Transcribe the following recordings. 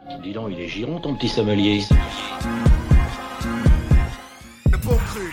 Dis donc, il est giron ton petit sommelier. Le bon cru.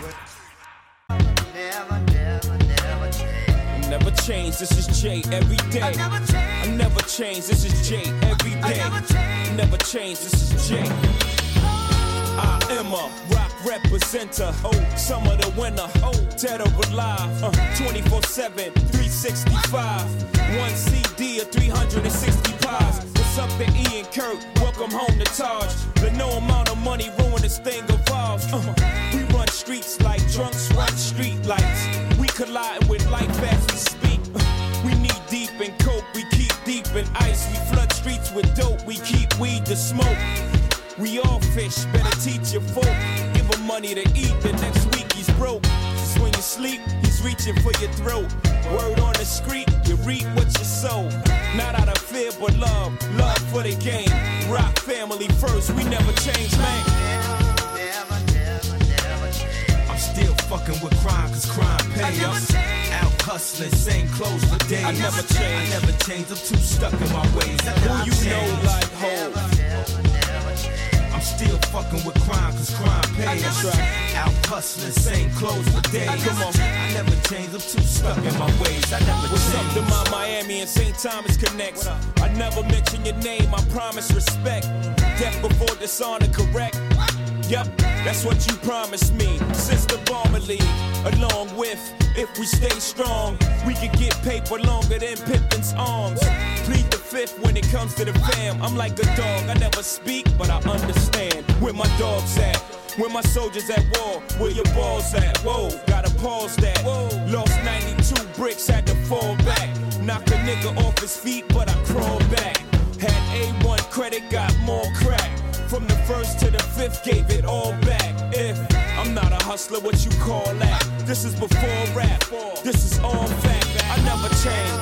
Never change, this is Jay every day. I never change, this is Jay every day. Never change, this is Jay. I am a rock representer, some of the winner, dead or alive, 24/7, 365, one CD of 360 pies. What's up to Ian Kurt? Welcome home to Taj. But no amount of money ruin this thing of ours. We run streets like drunks run street lights. We colliding with life as we speak. We knee deep in coke, we keep deep in ice. We flood streets with dope, we keep weed to smoke. We all fish, better teach your folk. Give him money to eat, the next week he's broke. Just when you sleep, he's reaching for your throat. Word on the street, you reap what you sow. Not out of fear, but love for the game. Rock family first, we never change, man. I'm still fucking with crime, cause crime pays. Out hustling, same clothes for days. I never change, I'm too stuck in my ways. Who you know like Hov? I'm still fucking with crime, cause crime pays. That's right. Out hustling, same clothes for days. Come on. I never change, I'm too stuck in my ways. I never What's change. up to my Miami and St. Thomas connects? I never mention your name, I promise respect. Death before dishonor, correct? Yup, that's what you promised me. Sister Bomber League, along with, if we stay strong, we can get paper longer than Pippin's arms. Plead the fifth when it comes to the fam. I'm like a dog, I never speak, but I understand. Where my dogs at? Where my soldiers at war? Where your balls at? Whoa, gotta pause that. Lost 92 bricks, had to fall back. Knocked a nigga off his feet, but I crawled back. Had A1 credit, got more crack. From the first to the fifth, gave it all back. If I'm not a hustler, what you call that? This is before rap, this is all fact. I never change.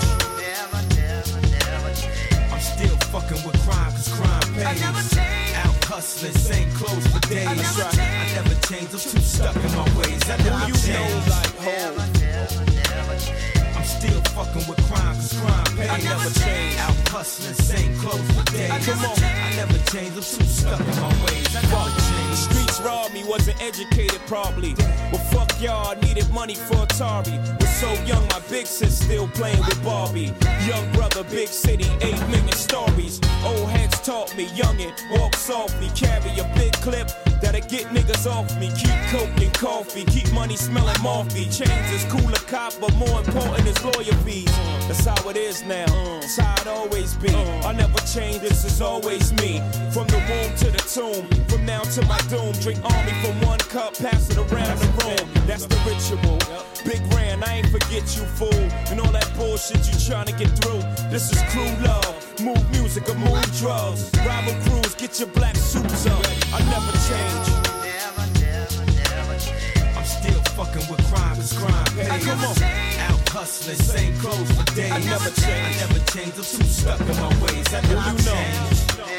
I'm still fucking with crime, cause crime pays. Out hustling, same clothes for days. That's right. I never change, I'm too stuck in my ways. I never You change. know like Hov. I'm still fucking with crime, cause crime pays. I never change. Out hustling, same clothes for days. Come on. I never change, I'm too stuck in my ways. I never The change. streets robbed me, wasn't educated probably. Well, fuck y'all, I needed money for Atari. Was so young, my big sis still playing with Barbie. Young brother, big city, 8 million stories. Old heads taught me, youngin', walk softly. Carry a big clip that'll get niggas off me. Keep coke and coffee, keep money smelling morphy. Chains is cooler cop, but more important is lawyer fees. That's how it is now, it's how it always be. I never change, this is always me. From the womb to the tomb, from now to my doom. Drink army from one cup, pass it around the room. That's the ritual. Big Ran, I ain't forget you, fool. And all that bullshit you tryna get through. This is crew love, move music or move drugs. Rival crews, get your black suits up. I never change. I'm still fucking with crime, cause crime pays. Come on. Out hustling, same clothes for days. I never change. I never change, I'm too stuck in my ways. I never You know. change.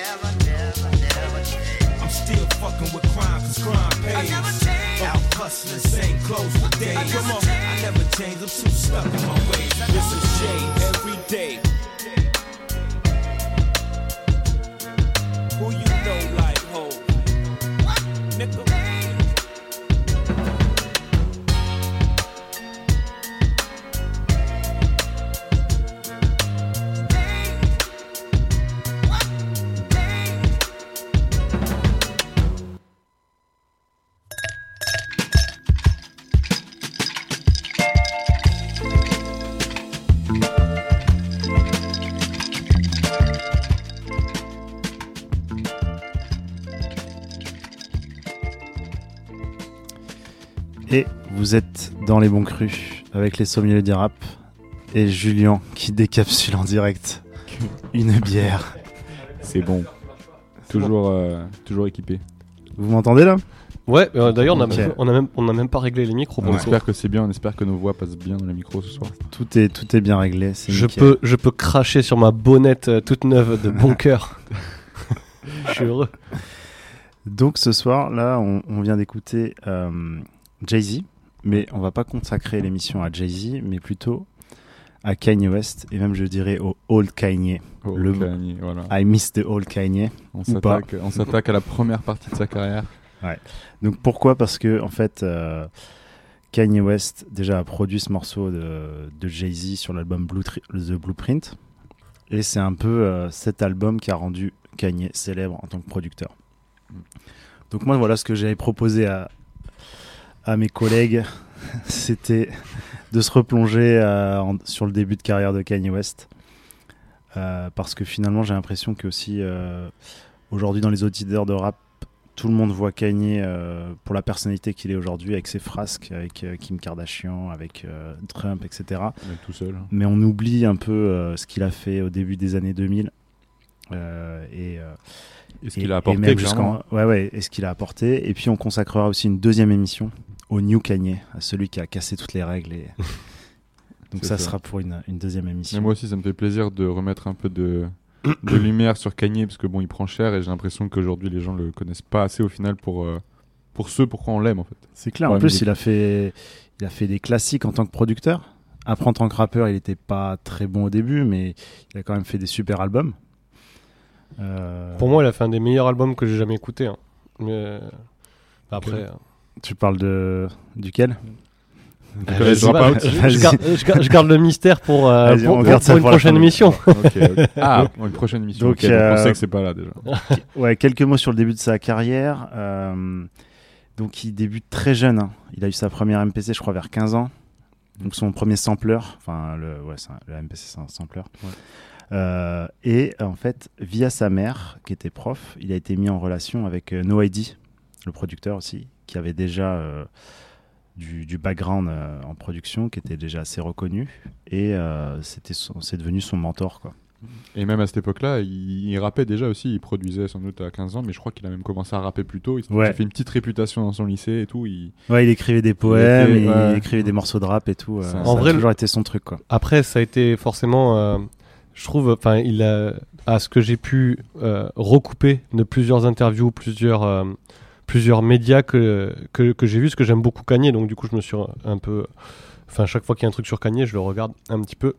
I'm still fucking with crime, cause crime pays. Out hustling, same clothes for days. Come on. I never change, I'm too stuck in my ways. I This never is change. Jay every day. Who you know like Hov? Nickel. Et vous êtes dans les bons crus avec les sommeliers du rap et Julien qui décapsule en direct une bière. C'est bon. Toujours équipé. Vous m'entendez là? Ouais, d'ailleurs Ok. on a même pas réglé les micros pour On le coup. espère que c'est bien, on espère que nos voix passent bien dans les micros ce soir. Tout est bien réglé. C'est Je nickel. peux cracher sur ma bonnette toute neuve de bon cœur. Je suis heureux. Donc ce soir, là, on vient d'écouter Jay-Z, mais on va pas consacrer l'émission à Jay-Z, mais plutôt à Kanye West, et même je dirais au Old Kanye. Oh, Le- Kanye, voilà. I miss the Old Kanye. On ou pas. s'attaque à la première partie de sa carrière. Donc pourquoi ? Parce que en fait, Kanye West déjà a produit ce morceau de Jay-Z sur l'album The Blueprint, et c'est un peu cet album qui a rendu Kanye célèbre en tant que producteur. Donc moi voilà ce que j'avais proposé à mes collègues, c'était de se replonger sur le début de carrière de Kanye West, parce que finalement j'ai l'impression que aussi aujourd'hui dans les auditeurs de rap, tout le monde voit Kanye pour la personnalité qu'il est aujourd'hui, avec ses frasques, avec Kim Kardashian, avec Trump, etc. Il est tout seul. Mais on oublie un peu ce qu'il a fait au début des années 2000. Et ce qu'il a apporté, même clairement. et ce qu'il a apporté. Et puis on consacrera aussi une deuxième émission au New Kanye, à celui qui a cassé toutes les règles. Donc C'est ça ça. sera pour une deuxième émission. Mais moi aussi, ça me fait plaisir de remettre un peu de lumière sur Kanye, parce que bon, il prend cher et j'ai l'impression qu'aujourd'hui les gens le connaissent pas assez au final pour ce pourquoi on l'aime en fait. C'est clair. Ouais, En plus, mais- il a fait des classiques en tant que producteur. Après, en tant que rappeur, il n'était pas très bon au début, mais il a quand même fait des super albums. Pour moi, il a fait un des meilleurs albums que j'ai jamais écouté. Hein. Mais après, Tu parles duquel College Dropout. je garde le mystère pour Vas-y, on garde ça une pour la prochaine fin de émission. Ok. Ah, une prochaine émission. Donc, Ok, donc on sait que c'est pas là déjà. Ouais, quelques mots sur le début de sa carrière. Donc, il débute très jeune, hein. Il a eu sa première MPC, je crois, vers 15 ans. Donc, son premier sampler. Enfin, le MPC, c'est un sampler. Ouais. Et en fait, via sa mère, qui était prof, il a été mis en relation avec No ID, le producteur aussi, qui avait déjà du background en production, qui était déjà assez reconnu. Et c'est devenu son mentor, quoi. Et même à cette époque-là, il rappait déjà aussi, il produisait sans doute à 15 ans, mais je crois qu'il a même commencé à rapper plus tôt. Il Ouais. a fait une petite réputation dans son lycée et tout. Ouais, il écrivait des poèmes, ouais. il écrivait des morceaux de rap et tout. Ça- Ça En a vrai, toujours été son truc, quoi. Après, ça a été forcément, je trouve, enfin, il a, à ce que j'ai pu recouper de plusieurs interviews, plusieurs médias que j'ai vu, ce que j'aime beaucoup Kanye, donc du coup, je me suis un peu, enfin, chaque fois qu'il y a un truc sur Kanye, je le regarde un petit peu.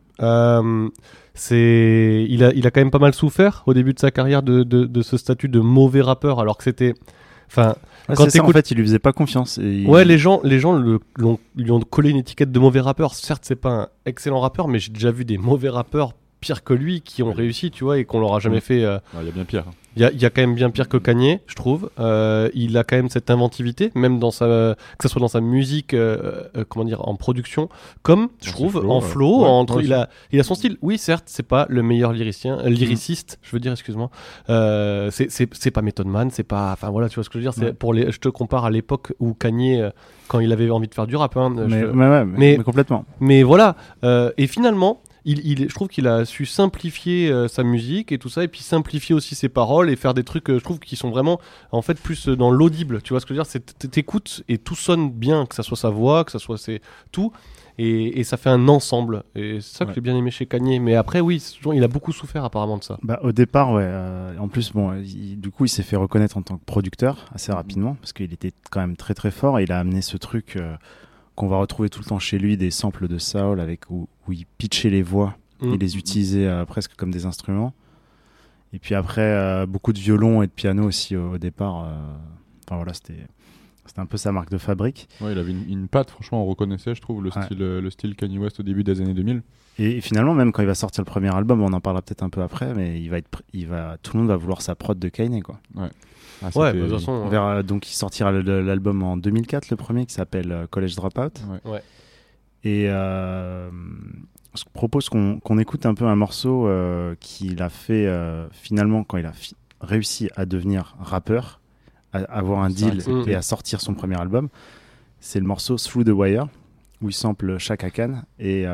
Il a quand même pas mal souffert au début de sa carrière de ce statut de mauvais rappeur, alors que c'était, enfin. Ouais, Quand c'est ça, en t'écoutes- fait, il lui faisait pas confiance. Et Ouais, les gens lui ont collé une étiquette de mauvais rappeur. Certes, c'est pas un excellent rappeur, mais j'ai déjà vu des mauvais rappeurs pires que lui qui ont réussi, tu vois, et qu'on leur a jamais fait. Il y a bien pire. Il y a quand même bien pire que Kanye, je trouve. Il a quand même cette inventivité, même dans que ce soit dans sa musique, comment dire, en production, comme je Dans trouve ses flows, en ouais. flow. Ouais, Entre, ouais, il a son style. Oui, certes, c'est pas le meilleur lyriciste, je veux dire, excuse-moi. C'est pas Method Man, c'est pas. Enfin voilà, tu vois ce que je veux dire. Ouais. Je te compare à l'époque où Kanye, quand il avait envie de faire du rap. Hein, mais complètement. mais voilà, et finalement, je trouve qu'il a su simplifier sa musique et tout ça, et puis simplifier aussi ses paroles et faire des trucs, je trouve, qui sont vraiment, en fait, plus dans l'audible. Tu vois ce que je veux dire ? T'écoutes et tout sonne bien, que ça soit sa voix, que ça soit tout, et ça fait un ensemble. Et c'est ça que Ouais. j'ai bien aimé chez Kanye. Mais après, oui, il a beaucoup souffert apparemment de ça. Bah, au départ, ouais. En plus, bon, du coup, il s'est fait reconnaître en tant que producteur assez rapidement, parce qu'il était quand même très très fort, et il a amené ce truc qu'on va retrouver tout le temps chez lui, des samples de soul où il pitchait les voix, il les utilisait presque comme des instruments. Et puis après, beaucoup de violon et de piano aussi au départ. Enfin voilà, c'était un peu sa marque de fabrique. Ouais, il avait une patte, franchement, on reconnaissait, je trouve, Ouais. le style Kanye West au début des années 2000. Et finalement, même quand il va sortir le premier album, on en parlera peut-être un peu après, mais tout le monde va vouloir sa prod de Kanye, quoi. Ah, Ouais, c'était- de toute façon. On verra, donc il sortira l'album en 2004, le premier, qui s'appelle College Dropout. Ouais. Et je propose qu'on écoute un peu un morceau qu'il a fait finalement quand il a réussi à devenir rappeur, à avoir un deal accepté. et à sortir son premier album. C'est le morceau Through the Wire, où il sample Chaka Khan. Et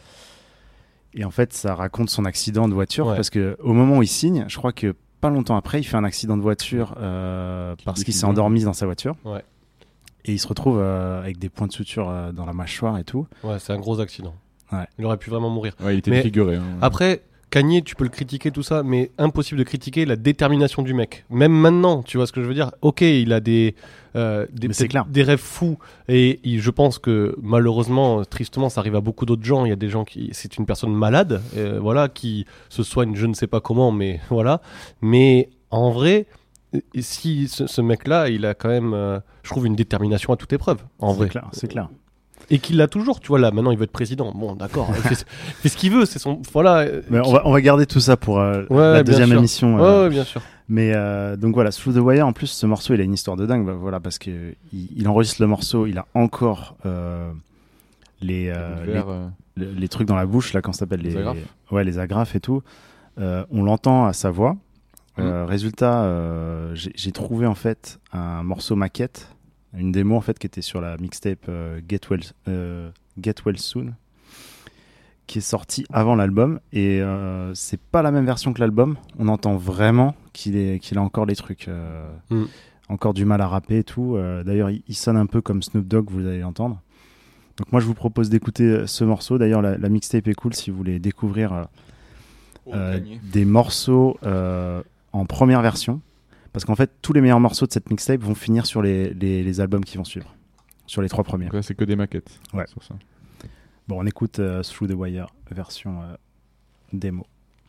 en fait, ça raconte son accident de voiture, Ouais. parce qu'au moment où il signe, je crois que pas longtemps après, il fait un accident de voiture parce dit qu'il qu'il s'est meurt. endormi dans sa voiture. Ouais. Et il se retrouve avec des points de suture dans la mâchoire et tout. Ouais, c'est un gros accident. Ouais. Il aurait pu vraiment mourir. Ouais, il était Mais- figuré. Hein. Après, Kanye, tu peux le critiquer, tout ça, mais impossible de critiquer la détermination du mec. Même maintenant, tu vois ce que je veux dire. Ok, il a des c'est clair. des rêves fous, et je pense que malheureusement, tristement, ça arrive à beaucoup d'autres gens. Il y a des gens c'est une personne malade, voilà, qui se soigne, je ne sais pas comment, mais voilà. Mais en vrai, si ce mec-là, il a quand même, je trouve, une détermination à toute épreuve. En vrai, C'est clair. Et qu'il l'a toujours, tu vois, là, maintenant il veut être président. Bon, d'accord, il fait ce qu'il veut, c'est son. Voilà. Mais on va garder tout ça pour la bien deuxième sûr. émission. Ouais, bien sûr. Mais donc voilà, Through the Wire, en plus, ce morceau, il a une histoire de dingue. Voilà, parce que il enregistre le morceau, il a encore les trucs dans la bouche, là, quand ça s'appelle Les agrafes. les agrafes et tout. On l'entend à sa voix. Résultat, j'ai trouvé en fait un morceau maquette, une démo en fait qui était sur la mixtape Get Well Soon, qui est sortie avant l'album, et c'est pas la même version que l'album. On entend vraiment qu'il a encore les trucs, encore du mal à rapper et tout. D'ailleurs, il sonne un peu comme Snoop Dogg, vous allez l'entendre. Donc moi, je vous propose d'écouter ce morceau. D'ailleurs, la mixtape est cool si vous voulez découvrir des morceaux en première version. Parce qu'en fait, tous les meilleurs morceaux de cette mixtape vont finir sur les albums qui vont suivre. Sur les 3 premiers. Donc là, c'est que des maquettes. Ouais. Sur ça. Bon, on écoute Through the Wire, version démo.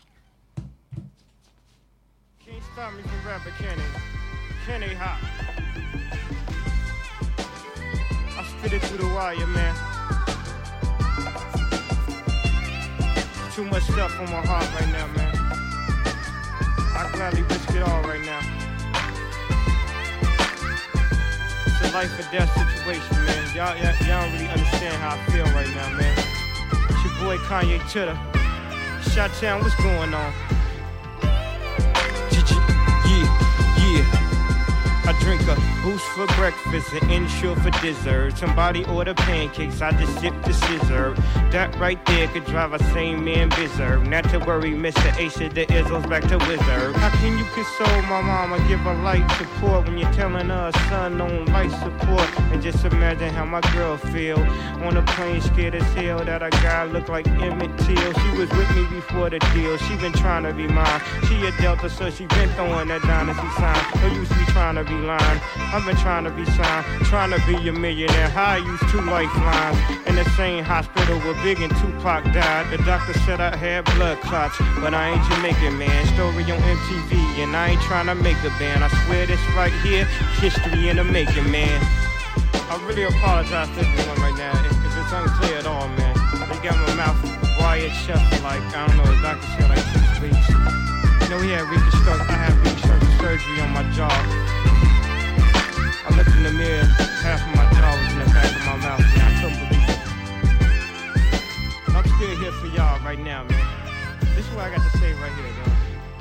Can't stop me from rapping, Kenny hot. I spit it through the wire, man. Too much stuff on my heart right now, man. I gladly risk it all right now. It's a life or death situation, man. Y'all don't really understand how I feel right now, man. It's your boy Kanye Titter. Shot-Town, what's going on? Yeah. I drink a boost for breakfast and Ensure for dessert. Somebody order pancakes, I just sip the scissor. That right there could drive a sane man berserk. Not to worry, Mr. Ace of the Izzles back to Wizard. How can you console my mama, give her light support when you're telling her son on life support? And just imagine how my girl feel on a plane, scared as hell that a guy look like Emmett Till. She was with me before the deal, she been trying to be mine. She a Delta, so she been throwing that dynasty sign. No use me trying to be lying. I've been trying to be signed, trying to be a millionaire. How I used 2 lifelines in the same hospital where Big and Tupac died. The doctor said I had blood clots, but I ain't Jamaican, man. Story on MTV, and I ain't trying to make a band. I swear this right here, history in the making, man. I really apologize to everyone right now if it's unclear at all, man. They got my mouth wired shut for like, I don't know, the doctor said like 6 weeks. You know, I had reconstructive surgery on my jaw. I looked in the mirror, half of my jaw was in the back of my mouth, and I couldn't believe it. I'm still here for y'all right now, man. This is what I got to say right here, though.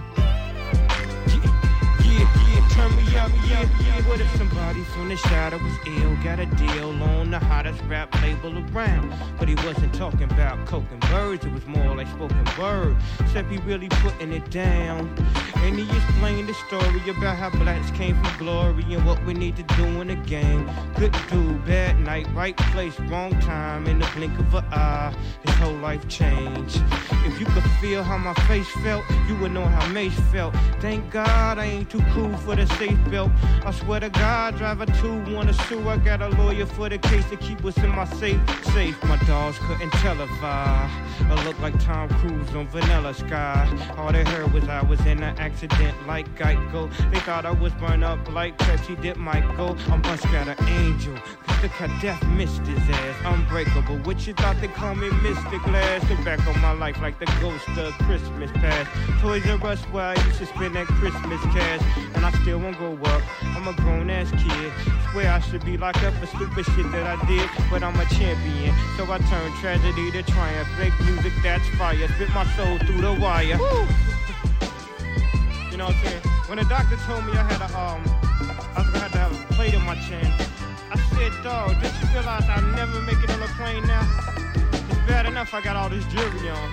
Yeah, turn me up, yeah. What if somebody from the shadow was ill, got a deal on the hottest rap label around? But he wasn't talking about coke and birds, it was more like spoken word. Except he really putting it down. And he explained the story about how blacks came from glory and what we need to do in the game. Good dude, bad night, right place, wrong time. In the blink of an eye, his whole life changed. If you could feel how my face felt, you would know how Mace felt. Thank God I ain't too cool for the safe belt. I swear to God, driver 2 wanna sue. I got a lawyer for the case to keep us in my safe. My dogs couldn't televise. I look like Tom Cruise on Vanilla Sky. All they heard was I was in an accident like Geico. They thought I was burned up like Pepsi did Michael. I must got an angel. Look how death missed his ass. Unbreakable. What you thought they call me Mr. Glass? Look back on my life like the ghost of Christmas past. Toys R Us where I used to spend that Christmas cash. And I still won't go up. I'm a grown ass kid. Swear I should be locked up for stupid shit that I did. But I'm a champion. So I turn tragedy to triumph. Fake music, that's fire. Spit my soul through the wire. Woo! You know what I'm saying? When the doctor told me I was gonna have to have a plate in my chin, I said, dog, did you realize I'll never make it on a plane now? It's bad enough I got all this jewelry on.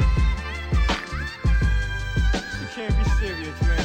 You can't be serious, man.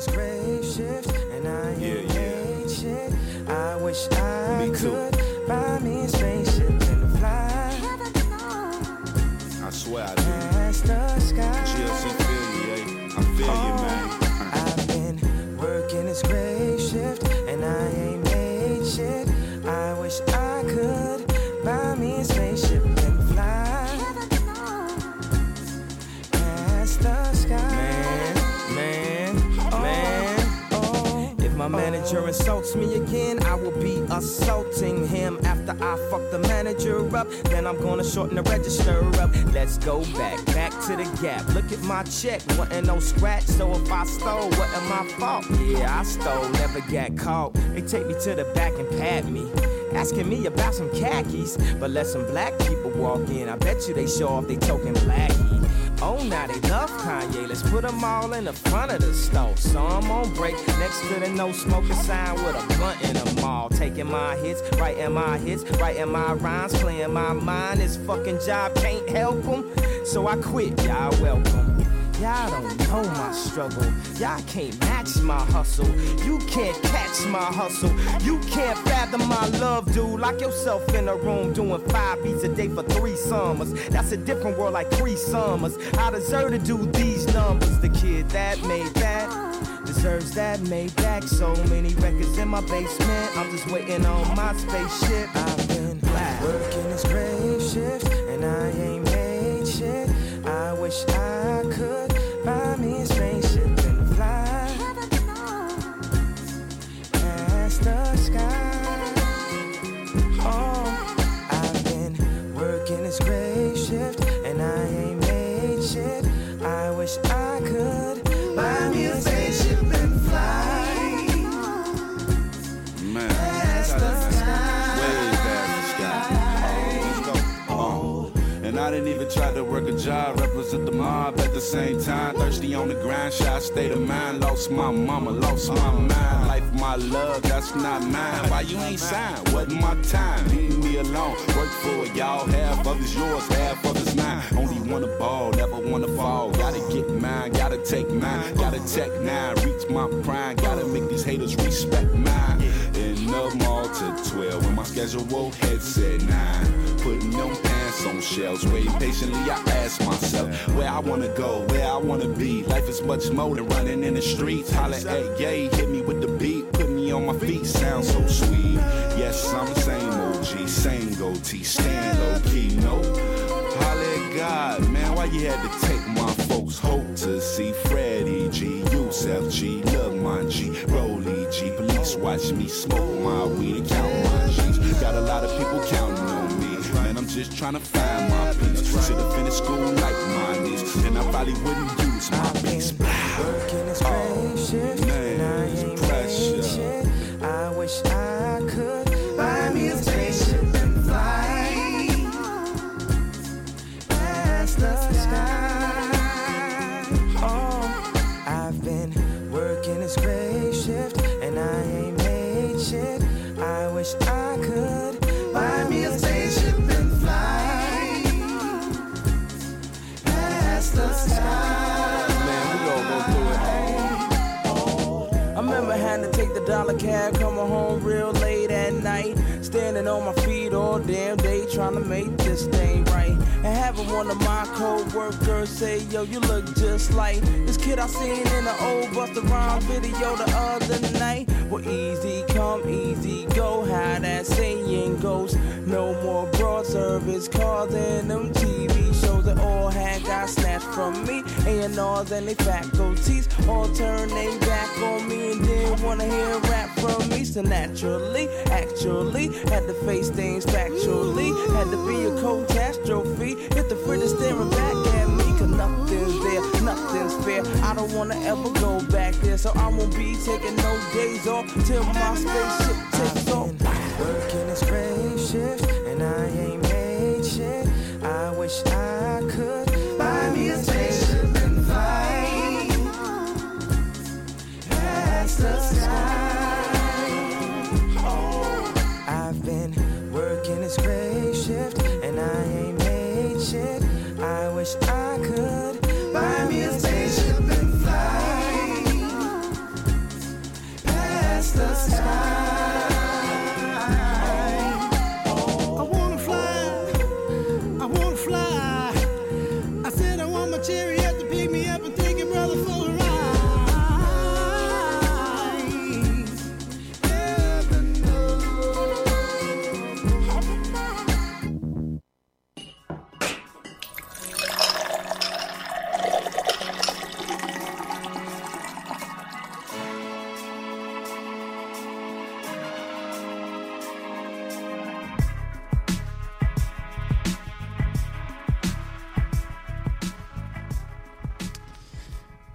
his grave shift, and I ain't made shit. I wish I could buy me a spaceship and fly. I swear I do. Past the sky. GLC feel you, eh? I feel you, man. I've been working his grave shift, and I ain't made shit. I wish I could buy me a spaceship and fly past the sky. Man, oh. If my manager insults me again, I will be assaulting him. After I fuck the manager up, then I'm gonna shorten the register up. Let's go back to the gap. Look at my check, wasn't no scratch. So if I stole, wasn't my fault. Yeah, I stole, never got caught. They take me to the back and pat me, asking me about some khakis. But let some black people walk in, I bet you they show off they token blackie. Oh, now they love Kanye, let's put them all in the front of the store. So I'm on break next to the no smoking sign with a blunt in the mall. Taking my hits, writing my rhymes, playing my mind. This fucking job can't help them, so I quit, y'all welcome. Y'all don't know my struggle. Y'all can't match my hustle. You can't catch my hustle. You can't fathom my love, dude. Lock yourself in a room doing 5 beats a day for 3 summers. That's a different world like 3 summers. I deserve to do these numbers. The kid that made that deserves that made back. So many records in my basement. I'm just waiting on my spaceship. I've been working this grave shift, and I ain't made shit. I wish I could buy me a spaceship and fly past the sky. Oh, I've been working this grave shift, and I ain't made shit. I wish I could buy me a spaceship and fly past the sky. Way past the sky. Let's go. And I didn't even try to work a job, represent the mob at the same time. Thirsty on the grind, shy state of mind. Lost my mama, lost my mind. Life, my love, that's not mine. Why you ain't signed? Wasn't my time. Leave me alone. Work for it, y'all. Half of it's yours, half of it's mine. Only wanna ball, never wanna fall. Gotta get mine, gotta take mine. Gotta tech 9, reach my prime. Gotta make these haters respect mine. In the mall to 12, when my schedule head said 9. Putting them pants on shelves, waiting patiently, I ask myself where I wanna go, where I wanna be. Life is much more than running in the streets. Holla at yay, hit me with the beat, put me on my feet, sound so sweet. Yes, I'm the same OG, same goatee, stand low key, no. Holla at God, man, why you had to take my folks' hope to see Freddie G, Yusef G, Lil Mon G, Rolly G. Police watch me smoke my weed and count my G's. Got a lot of people counting on me. Man, I'm just trying to find my peace. Should've finished school like my niece, and I probably wouldn't use my beats. Working this grave shift, and I ain't made shit. I wish I could buy me a spaceship and fly past the sky. Oh, I've been working this grave shift, and I ain't made shit. I wish I could buy me a spaceship and fly past the sky. Man, we all gonna do it. I remember having to take the dollar cab, coming home real late at night, standing on my feet all damn day trying to make this thing right. And having one of my co-workers say, yo, you look just like this kid I seen in the old Busta Rhymes video the other night. Well, easy come, easy go, how that saying goes. No more broad service cars and them TV shows that all had got snatched from me. A&Rs and they faculties all turned they back on me and didn't wanna hear rap from me. So naturally, actually, had to face things factually. Had to be a catastrophe. Hit the fridge staring back at me, cause nothing's there, nothing's fair. I don't wanna ever go back there, so I won't be taking no days off till my spaceship takes off. Working this grave shift, and I ain't made shit. I wish I could buy me a spaceship and fly past the sky. Oh, I've been working this grave shift, and I ain't made shit. I wish I could buy me a spaceship and fly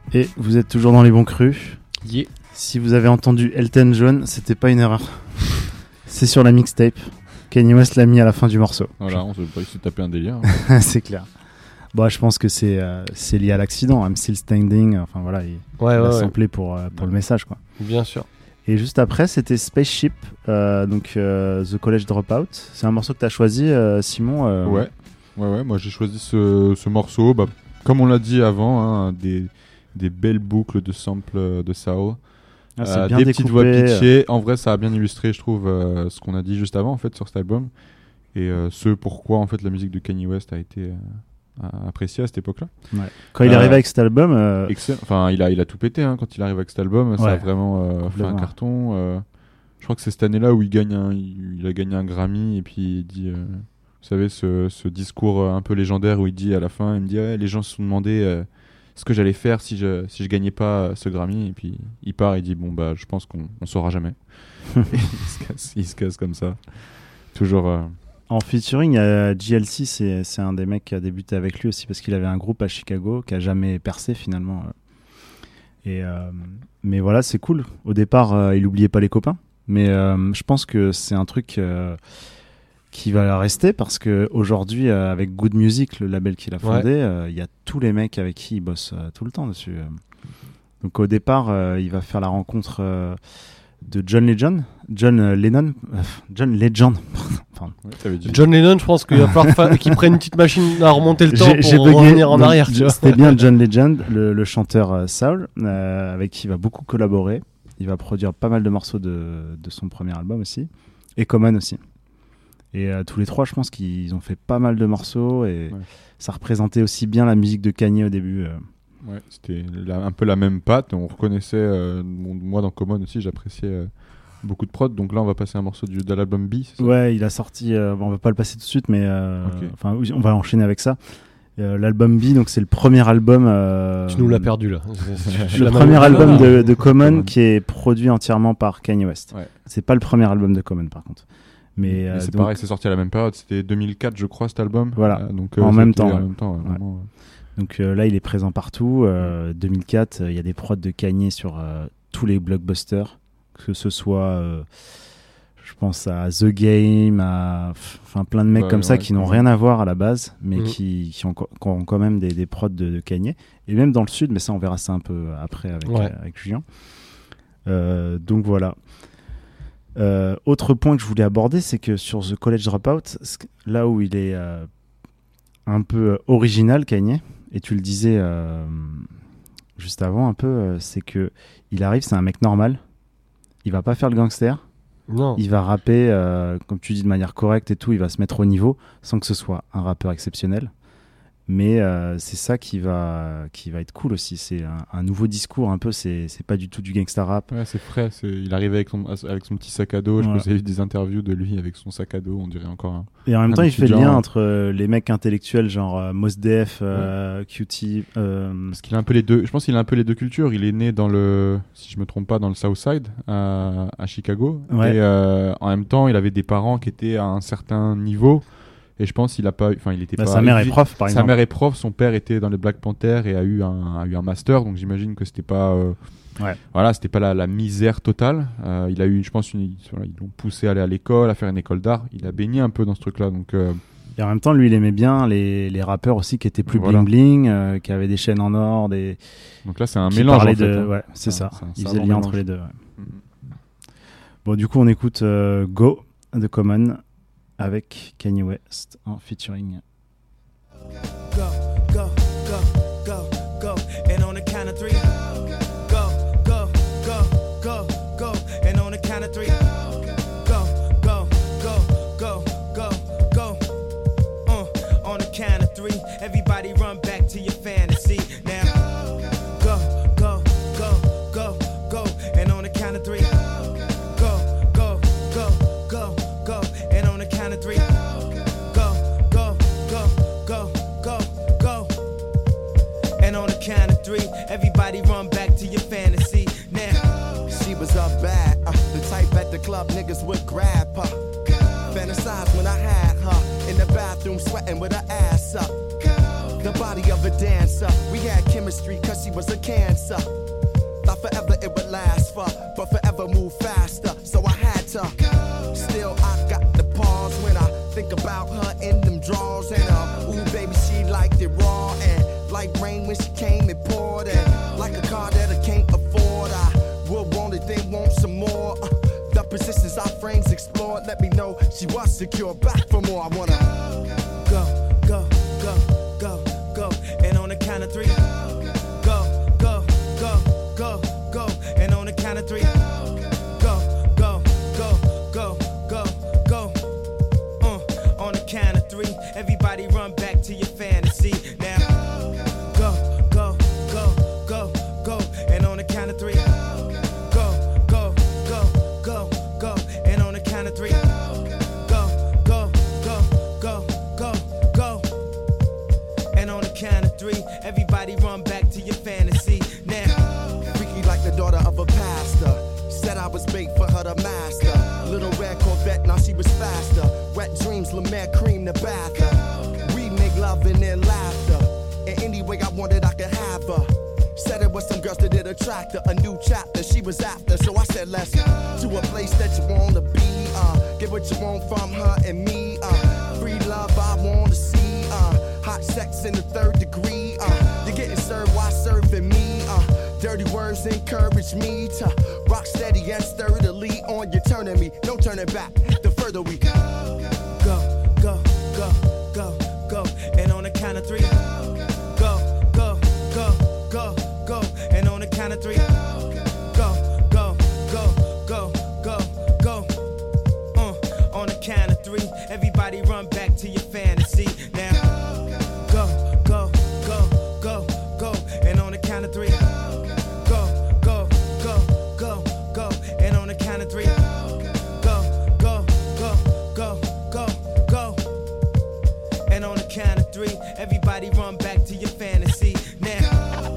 Et vous êtes toujours dans les bons crus. Yeah. Si vous avez entendu Elton John, c'était pas une erreur. C'est sur la mixtape. Kanye West l'a mis à la fin du morceau. Voilà, on s'est pas ici taper un délire. C'est clair. Bon, je pense que c'est lié à l'accident. I'm still standing. Enfin voilà, il a samplé pour le message, quoi. Bien sûr. Et juste après, c'était Spaceship, The College Dropout. C'est un morceau que tu as choisi, Simon. Ouais, moi j'ai choisi ce morceau. Bah, comme on l'a dit avant, hein, des belles boucles de samples de soul. C'est bien des découpé, petites voix pitchées. En vrai, ça a bien illustré, je trouve, ce qu'on a dit juste avant en fait, sur cet album. Et pourquoi en fait, la musique de Kanye West a été apprécié à cette époque-là. Ouais. Quand il est arrivé avec cet album, enfin il a tout pété hein, quand il arrive avec cet album, ça a vraiment fait un carton. Je crois que c'est cette année-là où il a gagné un Grammy et puis il dit, vous savez ce discours un peu légendaire où il dit à la fin, il me dit les gens se sont demandé ce que j'allais faire si je gagnais pas ce Grammy, et puis il part et dit bon bah je pense qu'on saura jamais. Et il se casse comme ça. Toujours. En featuring, GLC, c'est un des mecs qui a débuté avec lui aussi parce qu'il avait un groupe à Chicago qui a jamais percé finalement. Mais voilà, c'est cool. Au départ, il oubliait pas les copains, mais je pense que c'est un truc qui va rester parce que aujourd'hui, avec Good Music, le label qu'il a fondé, il y a tous les mecs avec qui il bosse tout le temps dessus. Donc au départ, il va faire la rencontre de John Legend. John Lennon. John Lennon, je pense qu'il va falloir qu'il prenne une petite machine à remonter le temps pour revenir en arrière. C'était bien John Legend, le chanteur soul, avec qui il va beaucoup collaborer. Il va produire pas mal de morceaux de son premier album aussi. Et Common aussi. Et tous les trois, je pense qu'ils ont fait pas mal de morceaux et ça représentait aussi bien la musique de Kanye au début. Ouais, c'était un peu la même patte. On reconnaissait, moi dans Common aussi, j'appréciais beaucoup de prod. Donc là, on va passer un morceau de l'album B. C'est ça ? Ouais, il a sorti. On va pas le passer tout de suite, mais on va enchaîner avec ça. L'album B, donc c'est le premier album. Tu nous l'as perdu là. Le premier album de Common qui est produit entièrement par Kanye West. Ouais. C'est pas le premier album de Common par contre. Mais c'est pareil, c'est sorti à la même période. C'était 2004, je crois, cet album. Voilà. Donc en même temps. Vraiment, Donc là, il est présent partout. 2004, il y a des prods de Kanye sur tous les blockbusters, que ce soit, je pense à The Game, enfin plein de mecs comme ça qui n'ont rien à voir à la base, mais qui ont quand même des prods de Kanye. Et même dans le sud, mais ça, on verra ça un peu après avec Julien. Donc voilà. Autre point que je voulais aborder, c'est que sur The College Dropout, là où il est un peu original, Kanye, et tu le disais juste avant un peu, c'est que il arrive, c'est un mec normal, il va pas faire le gangster, non. Il va rapper comme tu dis de manière correcte et tout, il va se mettre au niveau sans que ce soit un rappeur exceptionnel, mais c'est ça qui va être cool aussi, c'est un nouveau discours un peu, c'est pas du tout du gangsta rap. Ouais, c'est frais, il arrive avec son petit sac à dos, je pense qu'il y a eu des interviews de lui avec son sac à dos, on dirait encore et en même temps il fait le lien entre les mecs intellectuels genre Mos Def, QT, parce qu'il a un peu les deux, je pense qu'il a un peu les deux cultures, il est né dans si je me trompe pas, dans le Southside à Chicago, et en même temps il avait des parents qui étaient à un certain niveau. Et je pense qu'il a pas, il était pas. Sa mère est prof, par exemple. Sa mère est prof, son père était dans les Black Panthers et a eu un master, donc j'imagine que c'était pas. Voilà, c'était pas la misère totale. Il a eu, je pense, ils l'ont poussé à aller à l'école, à faire une école d'art. Il a baigné un peu dans ce truc-là, donc. Et en même temps, lui, il aimait bien les rappeurs aussi qui étaient plus bling bling, qui avaient des chaînes en or, des. Donc là, c'est un mélange. En fait, ouais, c'est ça. Il faisait le lien entre les deux. Ouais. Bon, du coup, on écoute Go de Common. Avec Kanye West en featuring. Go, go, go, go, go, and on the count of three. Go, go, go, go, go, and on the count of three. Go, go, go, go, go, go. On the count of three, everybody run back to your fantasy now. Go, go, go, go, go, and on the count of three. Go, go, go, go, go, and on the count of three. Go, go, go, go, go, go. And on the count of three, everybody run back to your fantasy now. She was up bad, the type at the club niggas would grab her. Fantasize when I had her in the bathroom sweating with her ass up. The body of a dancer. We had chemistry cause she was a cancer. Thought forever it would last for, but forever move faster, so I had to. Still I got the pause when I think about her in them drawers. And ooh baby, she liked it raw. And like rain when she came and poured. And like a car that I can't afford, I would want it, then want some more. The positions our frames explored let me know she was secure. Back for more, I wanna go, go, go, go, go. And on the count of 3, go, go, go, go, go. And on the count of 3, go, go, go, go, go, go. On the count of 3, everybody run back to your fantasy. Now, go, go, go, go, go. And on the count of 3, go, go, go, go, go. And on the count of 3, go, go, go, go, go, go. And on the count of 3, everybody run back to your fantasy. Now, freaky like the daughter of a pastor. Said I was bait for her to master. Little red Corvette, now she was faster. Wet dreams, La Mer cream the bath. We make love and then laughter. And any way I wanted, I could have her. Said it was some girls that did attract her. A new chapter she was after. So I said, let's to a place that you wanna be. Get what you want from her and me. Free love I wanna see. Hot sex in the 3rd degree. You're getting served while serving me. Dirty words encourage me to rock steady and sturdily on your turning me. No turning back the further we go. Go, go, go, go, go. And on the count of 3, go, go, go, go, go. And on the count of 3, go, go, go, go, go, go. On the count of 3, everybody run back to your fantasy. Now, go, go, go, go, go. And on the count of 3, go, go, go, go, go. And on the count of 3, go, go, go, go, go, go. And on the count of 3, everybody run back to your fantasy. Now.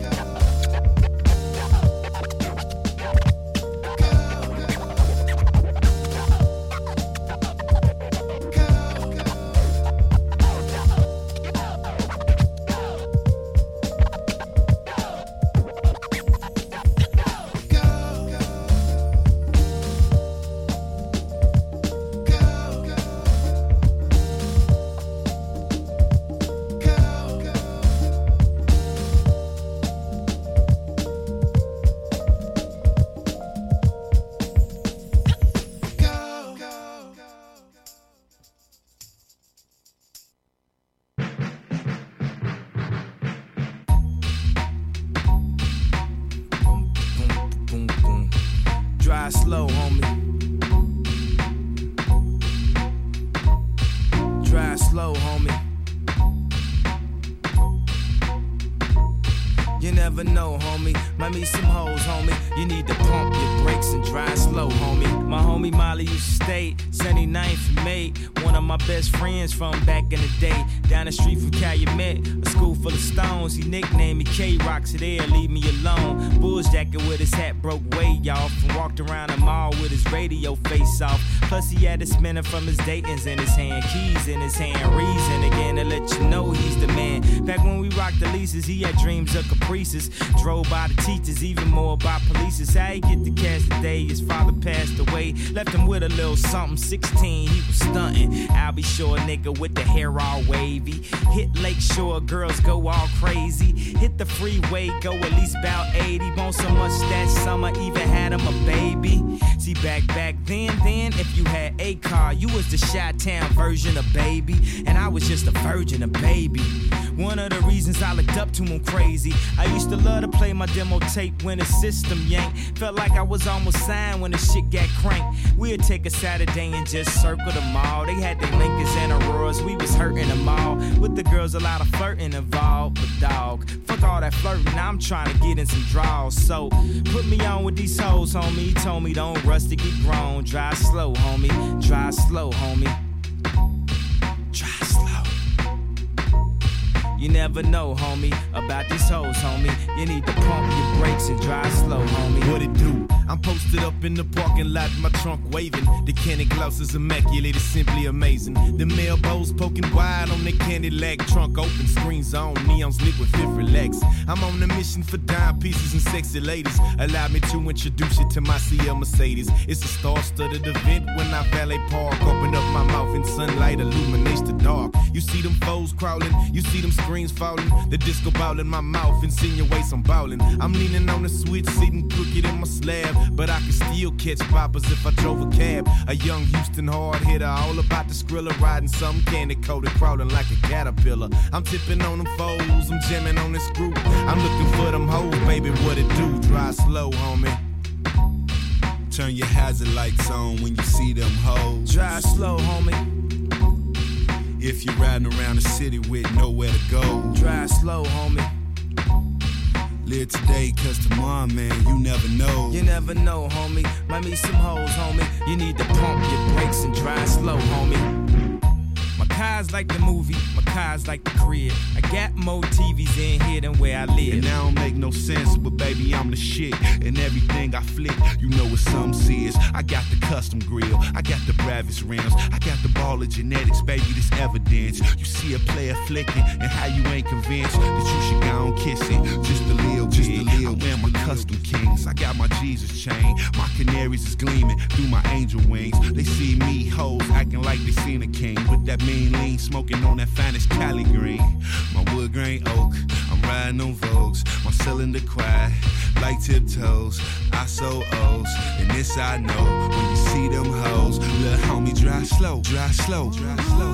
Drive slow, homie. Drive slow, homie. You never know, homie. Might meet some hoes, homie. You need to pump your brakes and drive slow, homie. My homie Molly used to stay 79th and May. One of my best friends from back in the day. Down the street from Calumet, a school full of stones. He nicknamed me K-Rock, so there, leave me alone. Bulls jacket with his hat broke way off. And walked around the mall with his radio face off. Plus he had a spinner from his Dayton's in his hand. Keys in his hand, reason again to let you know he's the man. Back when we rocked the leases, he had dreams of caprices. Drove by the teachers, even more by police. How he get the cash today, his father passed away. Left him with a little something, 16, he was stunting. I'll be sure nigga with the hair all wavy. Hit Lake Shore, girls go all crazy. Hit the freeway, go at least about 80. Bone so much that summer, even had him a baby. See back then, if you had a car, you was the Chi-Town version of Baby. And I was just a virgin of Baby. One of the reasons I looked up to him crazy. I used to love to play my demo tape when the system yanked. Felt like I was almost signed when the shit got cranked. We'd take a Saturday and just circle the mall. They had their Lincolns and Auroras, we was hurting them all. With the girls, a lot of flirting involved. But dog, fuck all that flirting, now I'm trying to get in some draws. So, put me on with these hoes, homie. He told me don't rush to get grown. Drive slow, homie. Drive slow, homie. Drive slow. You never know, homie, about these hoes, homie. You need to pump your brakes and drive slow, homie. What it do? I'm posted up in the parking lot, my trunk waving. The candy gloss is immaculate, it's simply amazing. The mail bows poking wide on the candy lag. Trunk open, screens on, neons lit with fifth relax. I'm on a mission for dime pieces and sexy ladies. Allow me to introduce you to my CL Mercedes. It's a star-studded event when I valet park. Open up my mouth and sunlight illuminates the dark. You see them foes crawling, you see them screens falling. The disco ball in my mouth insinuates I'm ballin'. I'm leaning on the switch, sitting crooked in my slab. But I can still catch boppers if I drove a cab. A young Houston hard hitter, all about the Skrilla, riding some candy coated, crawling like a caterpillar. I'm tipping on them foes, I'm jamming on this group. I'm looking for them hoes, baby, what it do? Drive slow, homie. Turn your hazard lights on when you see them hoes. Drive slow, homie. If you're riding around the city with nowhere to go. Drive slow, homie. Live today, cause tomorrow, man, you never know. You never know, homie. Might meet some hoes, homie. You need to pump your brakes and drive slow, homie. My car's like the movie, my car's like the crib. I got more TVs in here than where I live. And I don't make no sense, but baby, I'm the shit. And everything I flick, you know what some says. I got the custom grill, I got the Bravis rims, I got the ball of genetics, baby, this evidence. You see a player flicking, and how you ain't convinced that you should go and kiss it. Just a little bit. I wear my custom kings, I got my Jesus chain. My canaries is gleaming through my angel wings. They see me hoes acting like they seen a king. With that mean lean, smoking on that finest Cali green. My wood grain oak, I'm riding on Vogues. My cylinder quiet, like tiptoes. I so O's, and this I know. When you see them hoes, little homie, drive slow, drive slow, drive slow.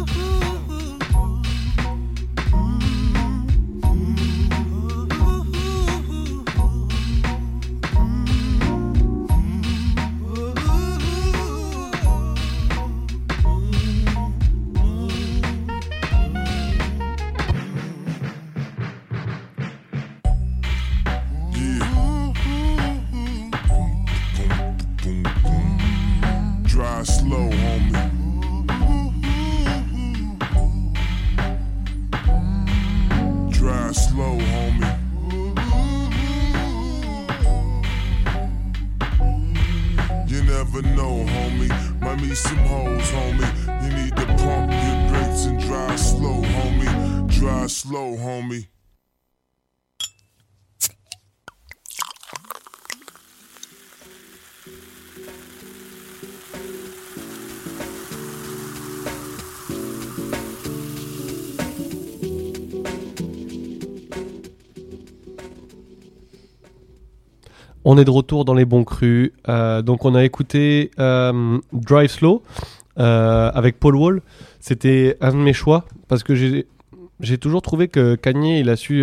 On est de retour dans les bons crus. Donc on a écouté Drive Slow avec Paul Wall. C'était un de mes choix parce que j'ai toujours trouvé que Kanye il a su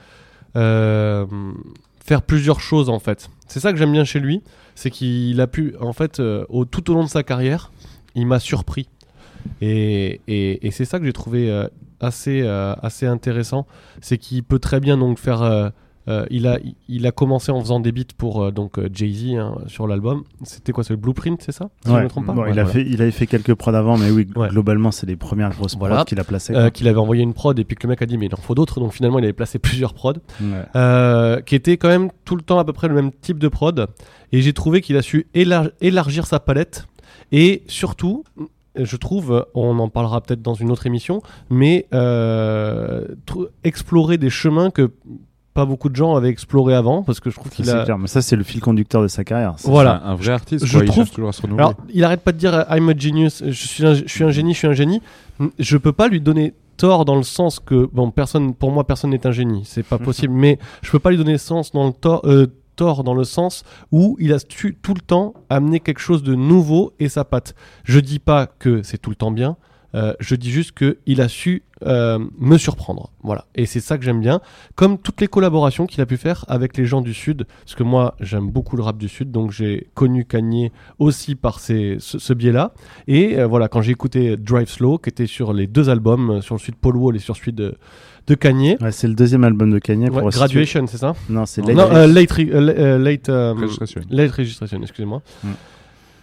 faire plusieurs choses en fait. C'est ça que j'aime bien chez lui, c'est qu'il a pu en fait tout au long de sa carrière, il m'a surpris. Et c'est ça que j'ai trouvé assez intéressant, c'est qu'il peut très bien donc faire il a commencé en faisant des beats pour Jay-Z sur l'album. C'était quoi, c'est le Blueprint, c'est ça si ouais. Je me trompe pas. Bon, il avait fait quelques prods avant, mais oui, globalement c'est les premières grosses prods qu'il a placées. Qu'il avait envoyé une prod et puis que le mec a dit mais il en faut d'autres, donc finalement il avait placé plusieurs prods qui étaient quand même tout le temps à peu près le même type de prod. Et j'ai trouvé qu'il a su élargir sa palette et surtout. Je trouve, on en parlera peut-être dans une autre émission, mais explorer des chemins que pas beaucoup de gens avaient exploré avant, parce que je trouve qu'il a... C'est clair, mais ça c'est le fil conducteur de sa carrière. Voilà, un vrai artiste. Je trouve... Il cherche toujours à se renouveler. Alors, il arrête pas de dire I'm a genius, je suis un génie. Je peux pas lui donner tort dans le sens que pour moi personne n'est un génie, c'est pas possible, mais je peux pas lui donner sens dans le tort dans le sens où il a su tout le temps amener quelque chose de nouveau et sa patte. Je dis pas que c'est tout le temps bien, je dis juste qu'il a su me surprendre. Voilà. Et c'est ça que j'aime bien. Comme toutes les collaborations qu'il a pu faire avec les gens du Sud, parce que moi j'aime beaucoup le rap du Sud, donc j'ai connu Kanye aussi par ce biais-là. Et voilà, quand j'ai écouté Drive Slow, qui était sur les deux albums, sur celui de Paul Wall et sur celui de Kanye. Ouais, c'est le deuxième album de Kanye. Ouais, Graduation, c'est ça? Non, c'est Late Registration, excusez-moi.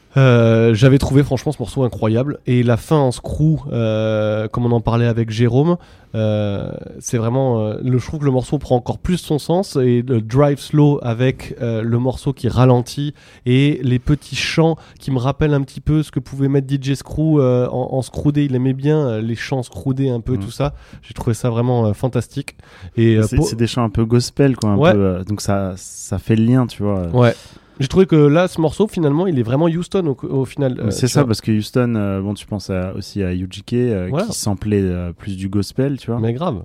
J'avais trouvé franchement ce morceau incroyable, et la fin en screw, comme on en parlait avec Jérôme, c'est vraiment je trouve que le morceau prend encore plus son sens, et le drive slow avec le morceau qui ralentit et les petits chants qui me rappellent un petit peu ce que pouvait mettre DJ Screw en screwdé. Il aimait bien les chants screwdés un peu, tout ça. J'ai trouvé ça vraiment fantastique. Et c'est des chants un peu gospel quoi, donc ça fait le lien, tu vois. Ouais. J'ai trouvé que là, ce morceau, finalement, il est vraiment Houston au final. C'est ça, parce que Houston, bon, tu penses aussi à UGK qui samplait plus du gospel, tu vois. Mais grave.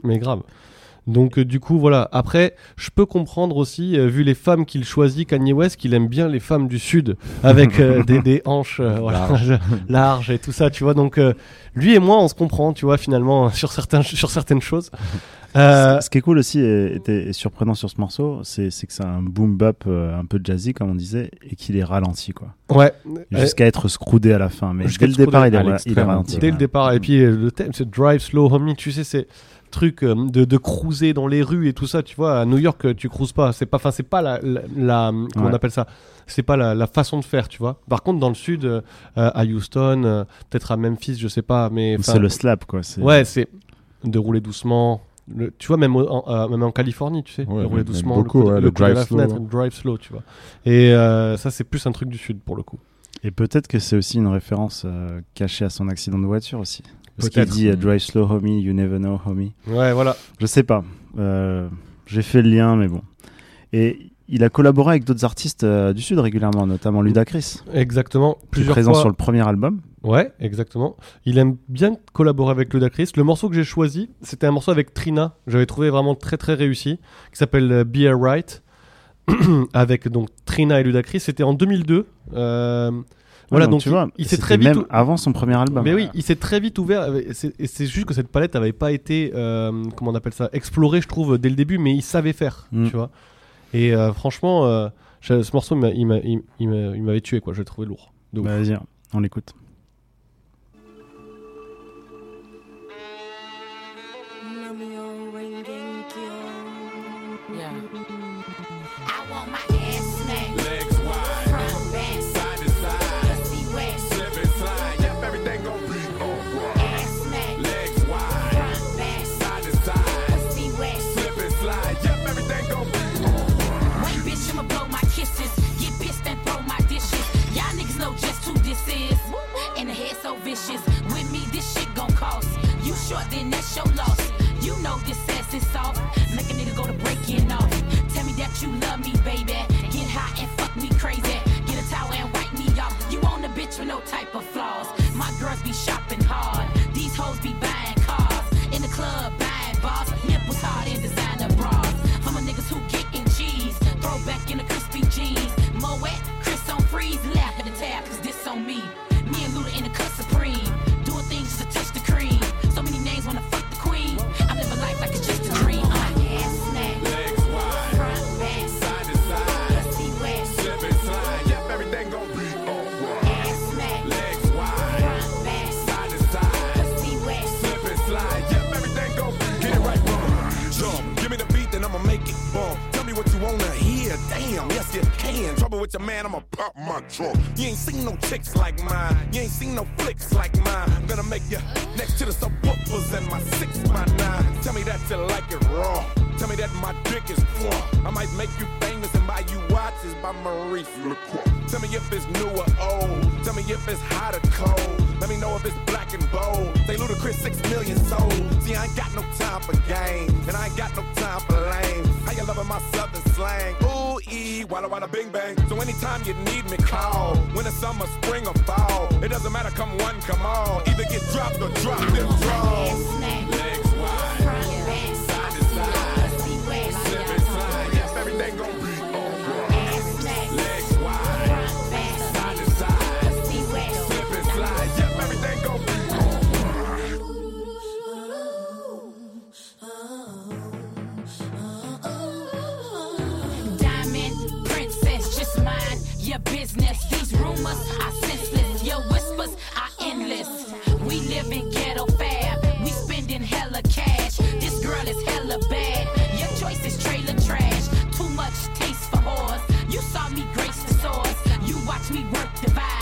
Donc du coup, voilà. Après, je peux comprendre aussi, vu les femmes qu'il choisit, Kanye West, qu'il aime bien les femmes du Sud, avec des hanches larges et tout ça, tu vois. Donc lui et moi, on se comprend, tu vois, finalement, sur certaines choses. Ce qui est cool aussi et surprenant sur ce morceau, c'est que c'est un boom bap un peu jazzy comme on disait, et qu'il est ralenti quoi. Ouais. Jusqu'à être screwdé à la fin, mais dès le départ il est ralenti. Dès le départ, et puis le thème c'est Drive Slow Homie, tu sais, c'est truc de cruiser dans les rues et tout ça, tu vois. À New York tu cruises pas, c'est pas la comment on appelle ça, c'est pas la façon de faire, tu vois. Par contre dans le sud, à Houston, peut-être à Memphis, je sais pas, mais c'est le slap quoi. C'est de rouler doucement. Tu vois, même en Californie, tu sais, rouler doucement, beaucoup, le drive slow, fenêtre, drive slow, tu vois. Et ça, c'est plus un truc du sud pour le coup. Et peut-être que c'est aussi une référence cachée à son accident de voiture aussi. Parce qu'il dit drive slow, homie, you never know, homie. Ouais, voilà. Je sais pas. J'ai fait le lien, mais bon. Et il a collaboré avec d'autres artistes du sud régulièrement, notamment Ludacris. Exactement. Plusieurs fois. Présent sur le premier album. Ouais, exactement. Il aime bien collaborer avec Ludacris. Le morceau que j'ai choisi, c'était un morceau avec Trina. J'avais trouvé vraiment très très réussi, qui s'appelle Be Alright, avec donc Trina et Ludacris. C'était en 2002. Voilà, donc tu vois, il s'est très vite même avant son premier album. Mais oui, il s'est très vite ouvert. C'est juste que cette palette n'avait pas été, comment on appelle ça, explorée, je trouve, dès le début, mais il savait faire, tu vois. Et franchement, ce morceau, il m'avait tué, quoi. Je l'ai trouvé lourd. Vas-y, on l'écoute. With me, this shit gon' cost. You short, then that's your loss. You know this ass is soft. Make a nigga go to breaking off. Tell me that you love me, baby. Get high and fuck me crazy. Get a towel and wipe me off. You on a bitch with no type of flaws. My girls be shopping hard. These hoes be buying cars. In the club, buying bars. Nipples hard in designer bras. For my niggas who getting cheese. Throw back in the crispy jeans. Moet, Chris on freeze. Laugh at the tab, cause this on me. Me and Luda in the cut supreme. Doing things just to touch the cream. So many names wanna fuck the queen. I live a life like it's just a dream. Ass snack. Legs wide. Front, back. Side to side. Pussy wet. Slip and slide. Yep, everything gon' be alright. Ass snack. Legs wide. Front, back. Side to side. Pussy wet. Slip and slide. Yep, everything gon' be Get it right, bro. Jump. Give me the beat, then I'ma make it bump. Tell me what you wanna hear. Damn, yes you can. Trouble with your man, I'ma pop my trunk. You ain't seen no chicks like mine. You ain't seen no flicks like mine. I'm gonna make you next to the subwoofers and my 6x9. Tell me that you like it raw. Tell me that my dick is raw. I might make you famous and buy you watches by Maurice LaCroix. Tell me if it's new or old. Tell me if it's hot or cold. Let me know if it's black and bold. They Ludacris 6 million sold. See, I ain't got no time for games, and I ain't got no time for lame. How you loving my southern slang? Ooh, walla walla bing bang. So anytime you need me, call. Winter, summer, spring or fall. It doesn't matter, come one, come all. Either get dropped or drop them draws. Legs wide. Front, back. Side to side. Slip and slide. Yep, everything gon' be alright. Legs wide. Front, back. Side to side. Slip and slide. Yep, everything gon' be alright. Diamond princess, just mind your business. These rumors are senseless. Your whispers are endless. We live in ghetto fab. We spending hella cash. This girl is hella bad. Your choice is trailer trash. Too much taste for whores. You saw me grace the source. You watch me work the vibe.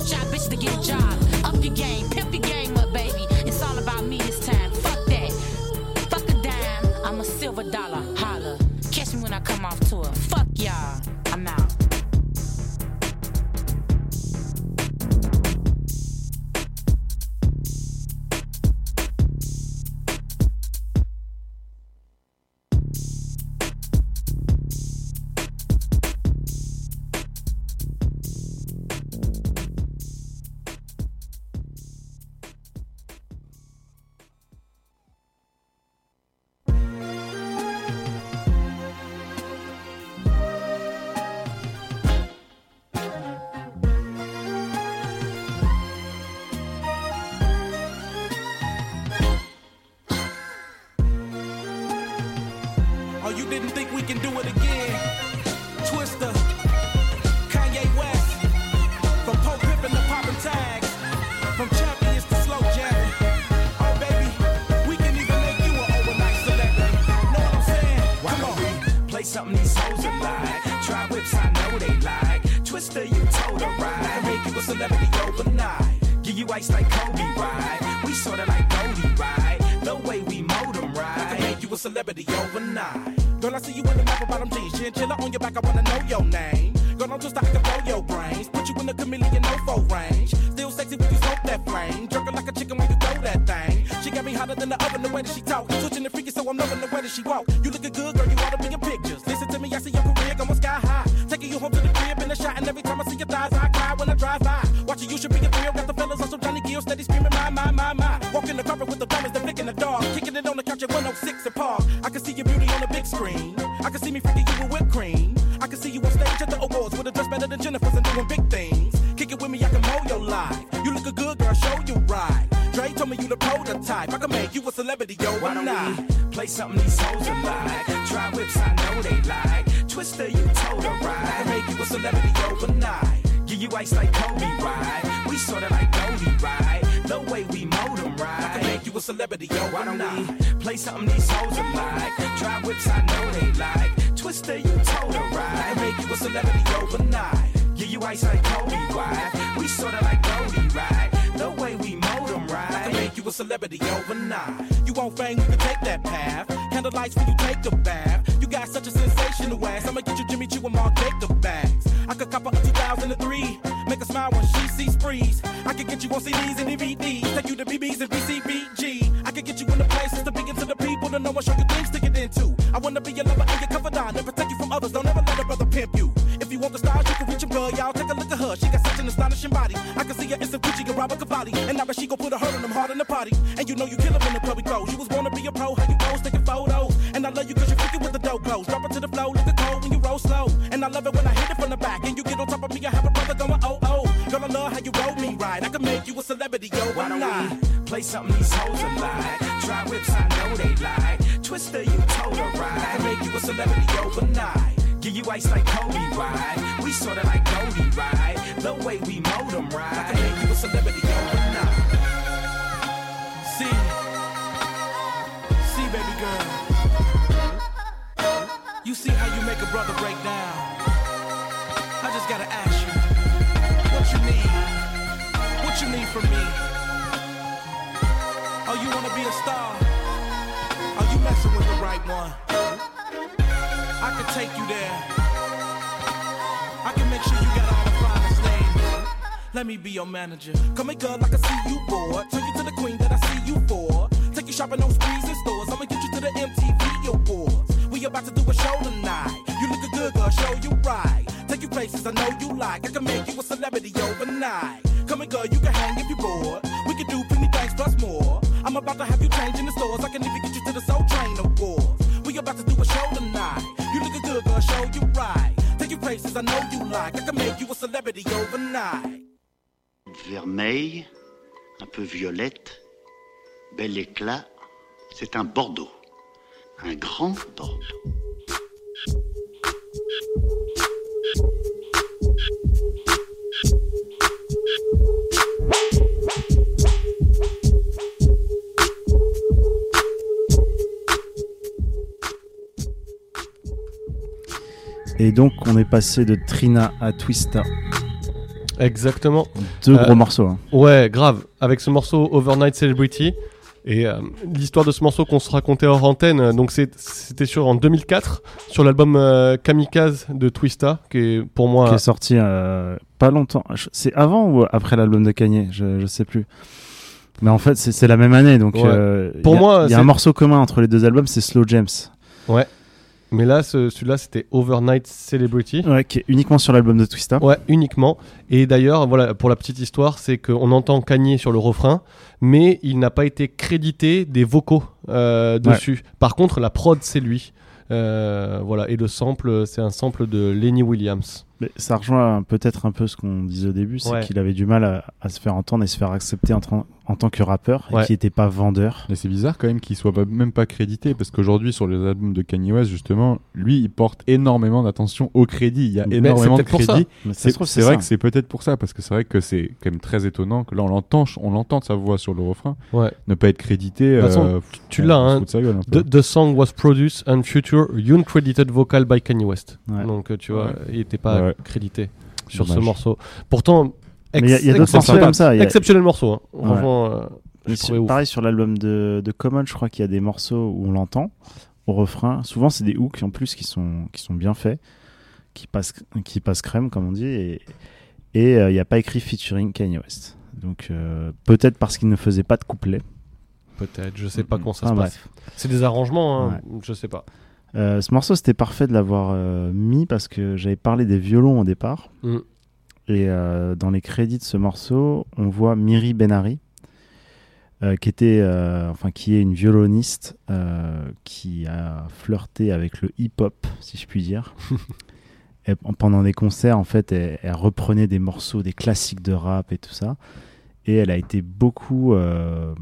want y'all bitches to get a job. Up your game, pimp your game up, baby. It's all about me this time. Fuck that. Fuck a dime. I'm a silver dollar. Holla. Catch me when I come off tour. Fuck y'all. I'm out. You didn't think we can do it again? Twister, Kanye West, from Pope Pippin to poppin' tags, from champions to slow jamming. Oh baby, we can even make you an overnight celebrity. Know what I'm saying? Why don't we play something these hoes are like? Try whips, I know they like. Twister, you told her right. Make you a celebrity overnight. Give you ice like Kobe, right? We sorta like Goldie, right? The way we mold them, right? I can make you a celebrity overnight. Girl, I see you in the map bottom jeans, chinchilla on your back, I wanna know your name. Girl, I'm just like to blow your brains, put you in the chameleon no-fo range. Still sexy when you smoke that flame, jerking like a chicken when you throw that thing. She got me hotter than the oven, the way that she talk, switching the freaky, so I'm loving the way that she walk. You looking good, girl, you ought to be in pictures. Listen to me, I see your career going sky high, taking you home to the crib in a shot, and every time I see your thighs, I cry when I drive by. Watching you should be a thrill, got the fellas on some Johnny Gill, steady screaming my. Walking the carpet with the diamonds, they're flicking the dog, kicking it on the couch at 106 and Park. I can see your beauty on the big screen. I can see me freaking you with whipped cream. I can see you on stage at the awards with a dress better than Jennifer's and doing big things. Kick it with me, I can mold your life. You look a good girl, show you right. Dre told me you the prototype. I can make you a celebrity, yo. Why don't we play something these hoes are like? Try whips, I know they like. Twister, you told her right. I can make you a celebrity overnight. Give you ice like Kobe, right? We sorta like Goldie, right? The way we mold them, right? I can make you a celebrity, yo. Why don't we play something these hoes are like? Try whips, I know they like. Twister, you told her right. I can make you a celebrity overnight. Give you ice like Kobe, right? We sorta like Goldie, right? The way we mold them, right? I can make you a celebrity overnight. You want fame, you can take that path. Candlelights when you take a bath. You got such a sensational ass. I'ma get you Jimmy Choo and Mark Jacob bags. I could cop her a 2003. Make her smile when she sees sprees. I could get you on CDs and DVDs. Take you to BBs and BCBG. I could get you in the places to begin to the people to know and show you things to get into. I wanna be your lover and your confidant and protect you from others. Don't ever let a brother pimp you. If you want the stars, you can reach him, girl. Y'all take a look at her. She got such an astonishing body. I can see her in some Gucci and Robert Cavalli. And now she gon' put a hurt on them hard in the party. And you know you kill her in the club we close. You was born to be a pro, how you pose, taking photos. And I love you cause you're freaking with the dope clothes. Drop it to the flow, look the cold when you roll slow. And I love it when I hit it from the back. And you get on top of me, I have a brother going oh. Girl, I love how you roll me right. I can make you a celebrity, yo. Why don't we play something these hoes are like? Try whips, I know they like. Twister, you told her right. I can make you a celebrity overnight. Give you ice like Kobe, right? We sorta like Goldie, right? The way we mold them, right? I can make you a celebrity overnight. See, baby girl. You see how you make a brother break down? I just gotta ask you, what you need? What you need from me? Oh, you wanna be a star? Oh, you messing with the right one. I can take you there. I can make sure you got all the finest names. Let me be your manager. Come here, girl, I can see you bored. Turn you to the queen that I see you for. Take you shopping on sprees and stores. I'ma get you to the MTV Awards. We about to do a show tonight. You look good, girl, show you right. Take you places I know you like. I can make you a celebrity overnight. Come here, girl, you can hang if you're bored. We can do plenty things plus more. I'm about to have you change in the stores. I can even get you to the Soul Train Awards. We about to do a show tonight. You look good, girl, show you right. Take you places I know you like. I can make you a celebrity overnight. Vermeil, un peu violette, bel éclat, c'est un Bordeaux. Un grand Bordeaux. Et donc on est passé de Trina à Twista. Exactement. 2 gros morceaux. Hein. Ouais, grave. Avec ce morceau Overnight Celebrity. Et l'histoire de ce morceau qu'on se racontait hors antenne, donc c'était en 2004 sur l'album Kamikaze de Twista, qui est pour moi qui est sorti pas longtemps. C'est avant ou après l'album de Kanye, je sais plus. Mais en fait c'est la même année, donc pour moi il y a un morceau commun entre les 2 albums, c'est Slow James. Ouais. Mais là, celui-là, c'était Overnight Celebrity. Ouais, qui est uniquement sur l'album de Twista. Ouais, uniquement. Et d'ailleurs, voilà, pour la petite histoire, c'est qu'on entend Kanye sur le refrain, mais il n'a pas été crédité des vocaux dessus. Ouais. Par contre, la prod, c'est lui. Voilà. Et le sample, c'est un sample de Lenny Williams. Mais ça rejoint peut-être un peu ce qu'on disait au début, c'est qu'il avait du mal à se faire entendre et se faire accepter en tant que rappeur et qu'il n'était pas vendeur. Mais c'est bizarre quand même qu'il soit même pas crédité, parce qu'aujourd'hui sur les albums de Kanye West justement, lui il porte énormément d'attention au crédit. Il y a énormément de crédits. C'est vrai que c'est peut-être pour ça, parce que c'est vrai que c'est quand même très étonnant que là on l'entend sa voix sur le refrain, ne pas être crédité. Tu l'as, hein. The song was produced and future uncredited vocal by Kanye West. Ouais. Donc tu vois, il n'était pas crédité sur ce morceau. Pourtant, il y a d'autres morceaux comme ça. Exceptionnel morceau. Hein. Franchement, pareil sur l'album de Common, je crois qu'il y a des morceaux où on l'entend au refrain. Souvent, c'est des hooks en plus qui sont bien faits, qui passent crème, comme on dit. Et il n'y a pas écrit featuring Kanye West. Donc peut-être parce qu'il ne faisait pas de couplet. Peut-être, je sais pas comment ça se passe. C'est des arrangements, hein, je sais pas. Ce morceau, c'était parfait de l'avoir mis parce que j'avais parlé des violons au départ. Et dans les crédits de ce morceau, on voit Miri Benari, qui est une violoniste qui a flirté avec le hip-hop, si je puis dire. Et pendant des concerts, en fait, elle reprenait des morceaux, des classiques de rap et tout ça. Et elle a été elle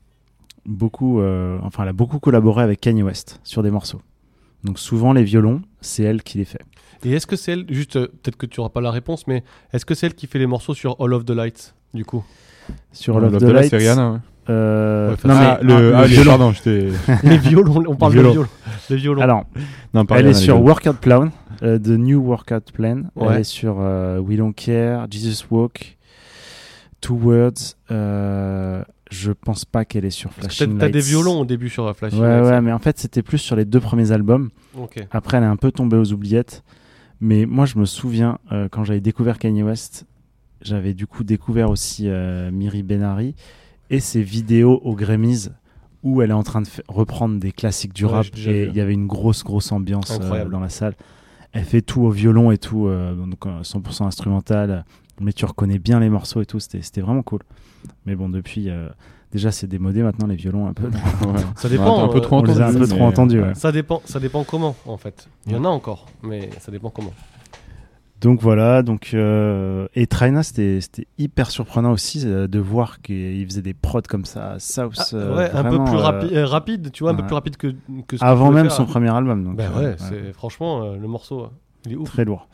a beaucoup collaboré avec Kanye West sur des morceaux. Donc souvent les violons, c'est elle qui les fait. Et est-ce que c'est elle, juste peut-être que tu n'auras pas la réponse, mais est-ce que c'est elle qui fait les morceaux sur All of the Lights, du coup? Sur All of the Lights, c'est Rihanna. Pardon, les violons, on parle de violons. Les violons. Alors, elle est sur Workout Plan, The New Workout Plan. Ouais. Elle est sur We Don't Care, Jesus Walk, Two Words. Je pense pas qu'elle est sur Flashing Lights. T'as des violons au début sur Flashing Lights. Ouais, mais en fait, c'était plus sur les 2 premiers albums. Okay. Après, elle est un peu tombée aux oubliettes. Mais moi, je me souviens, quand j'avais découvert Kanye West, j'avais du coup découvert aussi Miri Benari et ses vidéos aux Grammys où elle est en train de reprendre des classiques du rap. Et il y avait une grosse ambiance dans la salle. Elle fait tout au violon et tout, donc 100% instrumental. Mais tu reconnais bien les morceaux et tout, c'était vraiment cool. Mais bon, depuis, déjà c'est démodé maintenant les violons un peu. Ça dépend. Un peu trop entendu. On les a un peu trop entendus. Ouais. Ça dépend comment en fait. Il y en a encore, mais ça dépend comment. Donc voilà, et Traina, c'était hyper surprenant aussi de voir qu'il faisait des prods comme ça, South. Un peu plus rapide, tu vois, un peu plus rapide que ce avant même son premier album. Donc, c'est franchement le morceau, il est ouf. Très lourd.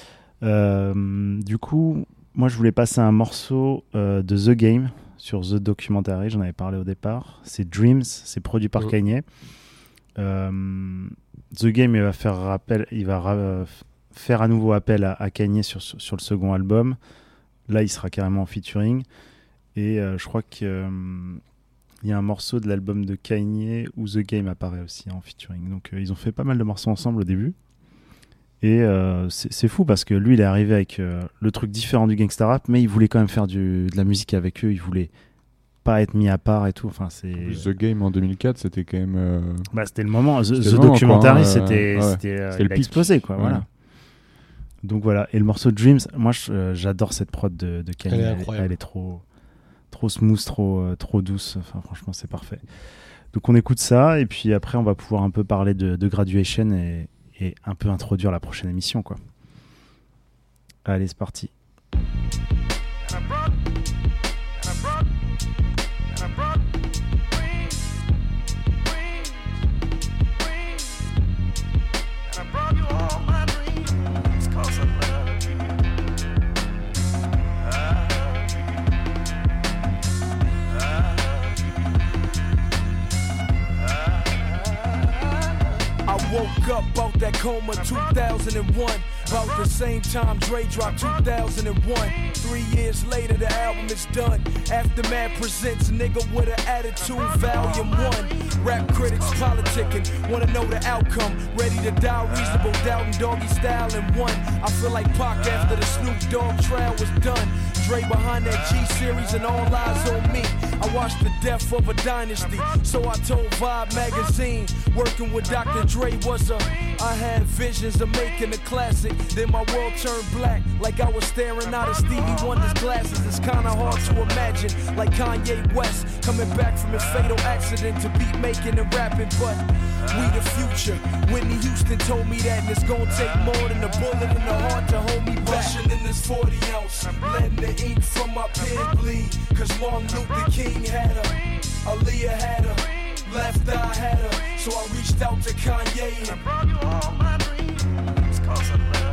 Du coup, moi je voulais passer un morceau de The Game sur The Documentary, j'en avais parlé au départ. C'est Dreams, c'est produit par Kanye. The Game, il va faire à nouveau appel à Kanye sur le second album. Là, il sera carrément en featuring. Et je crois qu'il y a un morceau de l'album de Kanye où The Game apparaît aussi en featuring. Donc ils ont fait pas mal de morceaux ensemble au début. Et c'est fou parce que lui, il est arrivé avec le truc différent du gangsta rap, mais il voulait quand même faire de la musique avec eux. Il voulait pas être mis à part et tout. Enfin, The Game en 2004, c'était quand même. C'était le moment. The Documentary, c'était il a explosé, quoi. Voilà. Donc voilà. Et le morceau Dreams, moi, j'adore cette prod de Kanye. Elle est trop smooth, trop douce. Enfin, franchement, c'est parfait. Donc on écoute ça et puis après, on va pouvoir un peu parler de Graduation et un peu introduire la prochaine émission, quoi. Allez, c'est parti. woke up out that coma 2001. About the same time Dre dropped 2001. 3 years later the album is done. Aftermath presents Nigga with an Attitude Volume 1. Rap critics politicking, wanna know the outcome. Ready to die, reasonable doubt and doggy style in one. I feel like Pac after the Snoop Dogg trial was done. Dre behind that G-Series and all eyes on me. I watched the death of a dynasty, so I told Vibe magazine. Working with Dr. Dre was I had visions of making a classic. Then my world turned black, like I was staring out of Stevie Wonder's glasses. It's kinda hard to imagine, like Kanye West coming back from his fatal accident to beat making and rapping. But we the future. Whitney Houston told me that, and it's gonna take more than a bullet in the heart to hold me back. Rushing in this 40 ounce, letting the ink from my pen bleed. Cause Martin Luther King had her, Aaliyah had her, Left Eye had her. So I reached out to Kanye and brought you all my dreams. Cause I love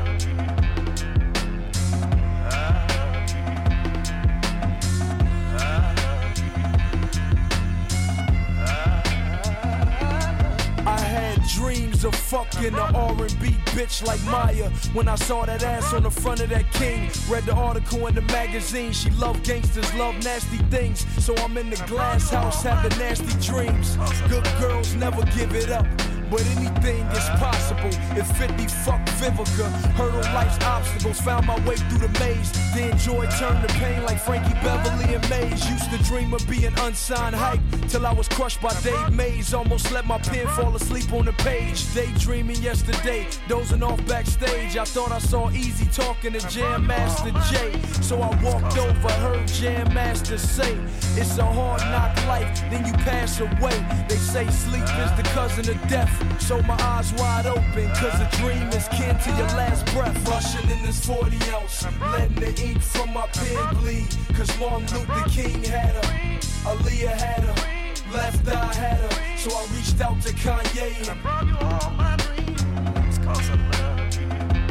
dreams of fucking a R&B bitch like Maya. When I saw that ass on the front of that King, read the article in the magazine. She loved gangsters, love nasty things. So I'm in the glass house having nasty dreams. Good girls never give it up, but anything is possible. If 50 fuck Vivica, hurdle life's obstacles, found my way through the maze. Then joy turned to pain like Frankie Beverly and Maze. Used to dream of being unsigned hype till I was crushed by Dave Mays. Almost let my pen fall asleep on the page. Daydreaming yesterday, dozing off backstage. I thought I saw Easy talking to Jam Master Jay. So I walked over, heard Jam Master say, it's a hard knock life, then you pass away. They say sleep is the cousin of death. So my eyes wide open, cause a dream is kin to your last breath. Rushing in this 40 ounce, letting the ink from my pen bleed. Cause Martin Luther King had her, Aaliyah had her, Left Eye had her. So I reached out to Kanye and brought you all my dreams. Cause I love you.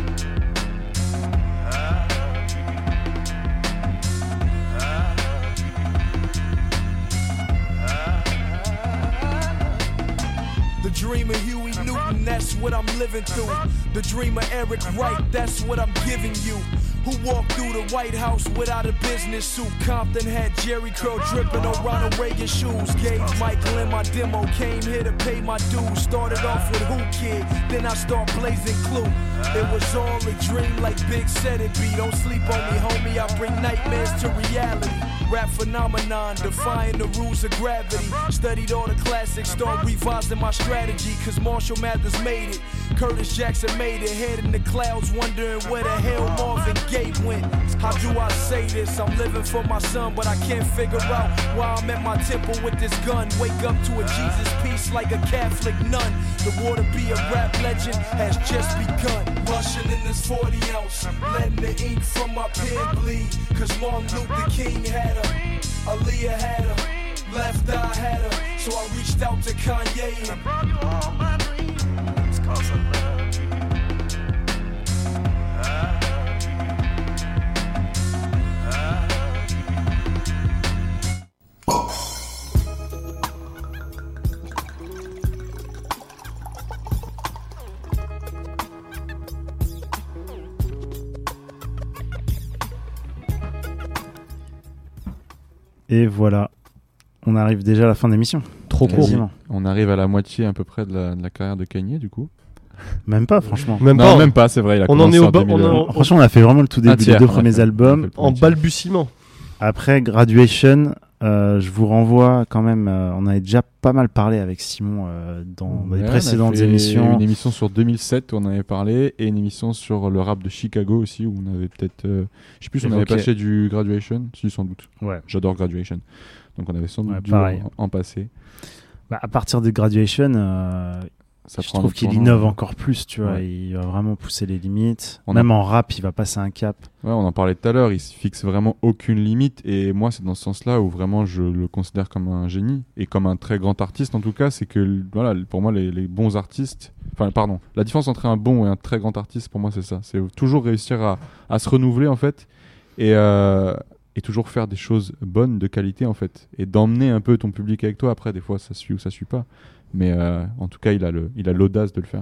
The dream of Huey Newton, that's what I'm living through. The dream of Eric Wright, that's what I'm giving you. Who walked through the White House without a business suit? Compton had Jerry curl dripping on Ronald Reagan shoes. Gave Michael in my demo, came here to pay my dues. Started off with Who Kid, then I start blazing Clue. It was all a dream like Big said it be. Don't sleep on me, homie, I bring nightmares to reality. Rap phenomenon, defying the rules of gravity. Studied all the classics, start revising my strategy. Cause Marshall Mathers made it, Curtis Jackson made it. Head in the clouds, wondering where the hell Marvin Gaye went. How do I say this? I'm living for my son, but I can't figure out why I'm at my temple with this gun. Wake up to a Jesus piece like a Catholic nun. The war to be a rap legend has just begun. Rushing in this 40 ounce, letting the ink from my pen bleed. Cause Martin Luther King had her, Aaliyah had her, Left Eye had her. So I reached out to Kanye and brought you all my dreams. Cause I love you. Et voilà, on arrive déjà à la fin de l'émission. Trop court. On arrive à la moitié à peu près de la carrière de Kanye du coup. Même pas, franchement. Même pas, c'est vrai. Il a on commencé en est en 2000. Franchement, on a fait vraiment le tout début des deux premiers albums. En balbutiement. Après Graduation, je vous renvoie quand même. On avait déjà pas mal parlé avec Simon dans les précédentes émissions. Une émission sur 2007 où on avait parlé et une émission sur le rap de Chicago aussi où on avait peut-être. Je sais plus si on avait passé du Graduation, si sans doute. Ouais. J'adore Graduation. Donc on avait sans doute dû en passer. Bah, à partir de Graduation, je trouve qu'il innove encore plus, tu vois. Ouais. Il va vraiment pousser les limites. Même en rap, il va passer un cap. Ouais, on en parlait tout à l'heure. Il se fixe vraiment aucune limite. Et moi, c'est dans ce sens-là où vraiment je le considère comme un génie et comme un très grand artiste. En tout cas, c'est que voilà, pour moi, les bons artistes. Enfin, pardon. La différence entre un bon et un très grand artiste, pour moi, c'est ça. C'est toujours réussir à se renouveler en fait et toujours faire des choses bonnes, de qualité en fait, et d'emmener un peu ton public avec toi. Après, des fois, ça suit ou ça suit pas. Mais en tout cas, il a l'audace de le faire.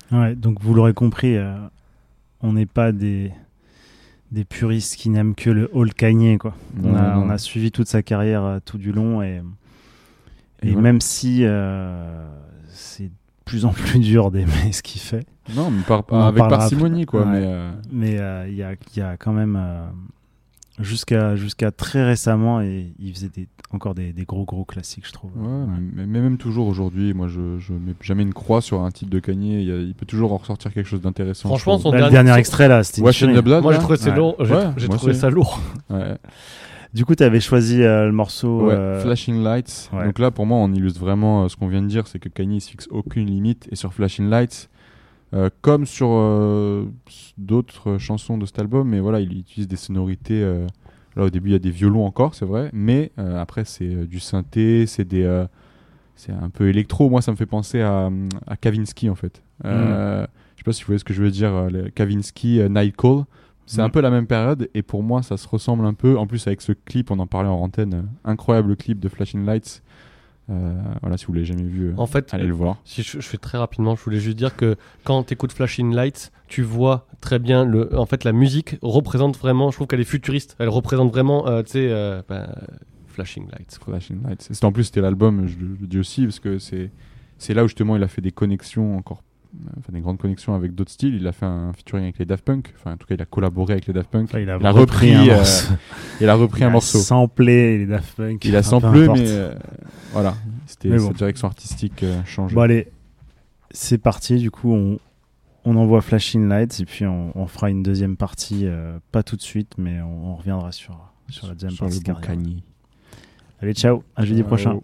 Ouais, donc vous l'aurez compris, on n'est pas des puristes qui n'aiment que le old Kanye, quoi. On a suivi toute sa carrière tout du long et voilà. Même si c'est de plus en plus dur d'aimer ce qu'il fait. Non, mais avec parcimonie, quoi. Ouais. Mais il y a quand même jusqu'à très récemment, et il faisait encore des gros classiques, je trouve. Ouais, mais même toujours aujourd'hui, moi je mets jamais une croix sur un titre de Kanye. Il peut toujours en ressortir quelque chose d'intéressant. Franchement, le dernier extrait là, c'était Wash in the Blood. Moi j'ai trouvé ça lourd. J'ai trouvé ça lourd. Ouais. Du coup, tu avais choisi le morceau Flashing Lights. Ouais. Donc là, pour moi, on illustre vraiment ce qu'on vient de dire, c'est que Kanye ne se fixe aucune limite. Et sur Flashing Lights, comme sur d'autres chansons de cet album, mais voilà, il utilise des sonorités. Là, au début, il y a des violons encore, c'est vrai, mais après, c'est du synthé, c'est un peu électro. Moi, ça me fait penser à Kavinsky, en fait. Je sais pas si vous voyez ce que je veux dire. Kavinsky, Night Call. C'est un peu la même période, et pour moi, ça se ressemble un peu. En plus, avec ce clip, on en parlait en antenne, incroyable clip de Flashing Lights. Voilà, si vous l'avez jamais vu, en fait, allez le voir. Si je fais très rapidement, je voulais juste dire que quand tu écoutes Flashing Lights, tu vois très bien en fait, la musique représente vraiment, je trouve qu'elle est futuriste. Elle représente vraiment, Flashing Lights, quoi. Flashing Lights. En plus, c'était l'album, je le dis aussi, parce que c'est là où justement il a fait des connexions des grandes connexions avec d'autres styles. Il a fait un featuring avec les Daft Punk. Enfin, en tout cas, il a collaboré avec les Daft Punk. Il a repris un morceau. Il a repris un morceau. Il a samplé les Daft Punk. Il a samplé, mais voilà. Sa direction artistique changeait. Bon, allez, c'est parti. Du coup, on envoie Flashing Lights et puis on fera une deuxième partie. Pas tout de suite, mais on reviendra sur la deuxième partie. Le bon Kanye. Allez, ciao. À jeudi prochain.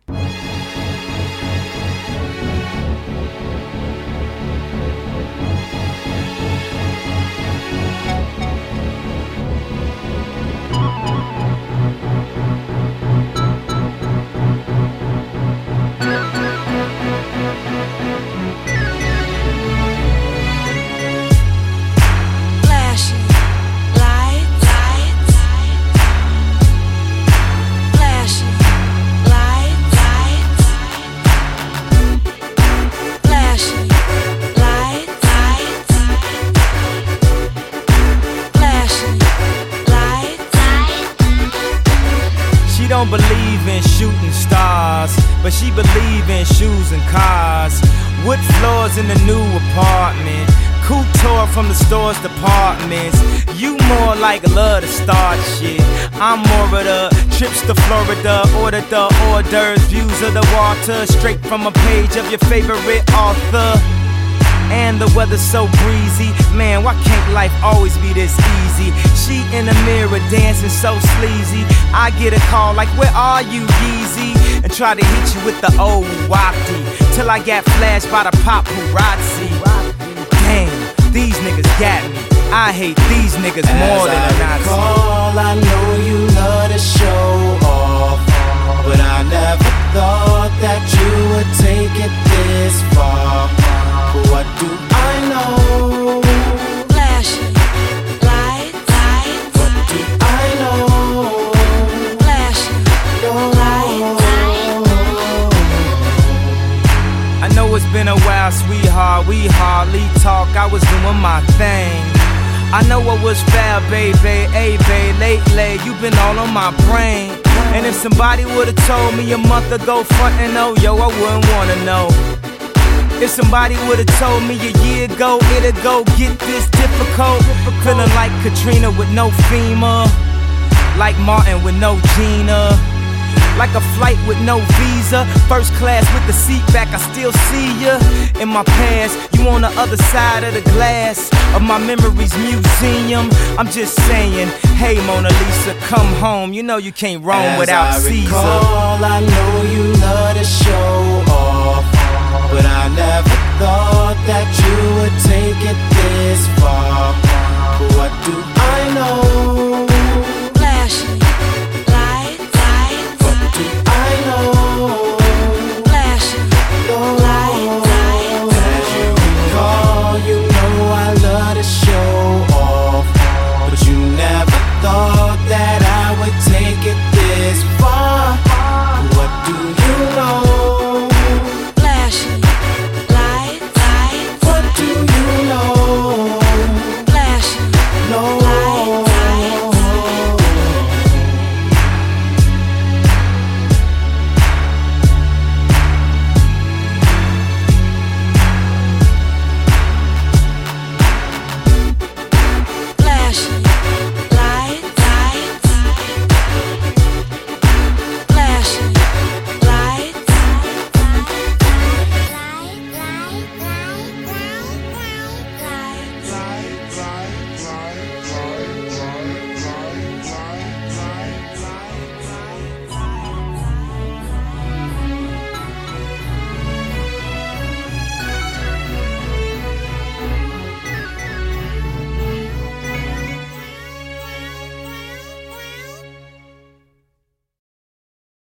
Don't believe in shooting stars, but she believe in shoes and cars. Wood floors in the new apartment, couture from the store's departments. You more like love to start shit. I'm more of the trips to Florida, order the hors d'oeuvres, views of the water, straight from a page of your favorite author. And the weather's so breezy, man, why can't life always be this easy? She in the mirror dancing so sleazy. I get a call like, where are you, Yeezy? And try to hit you with the old wapty, till I got flashed by the paparazzi. Damn, these niggas got me. I hate these niggas more than a Nazi. I know you love to show off, but I never thought that you would take it this far. What do I know? Flashing lights. What do I know? Flashing lights. I know it's been a while, sweetheart. We hardly talk. I was doing my thing. I know I was foul, baby. Hey, babe, lately you been all on my brain. And if somebody would've told me a month ago, frontin', oh, yo, I wouldn't wanna know. If somebody would've told me a year ago it'd go get this difficult. Feeling like Katrina with no FEMA, like Martin with no Gina, like a flight with no visa, first class with the seat back. I still see ya in my past. You on the other side of the glass of my memories museum. I'm just saying, hey Mona Lisa, come home. You know you can't roam without Caesar. I know you love to show off, but I never thought that you would take it this far. What do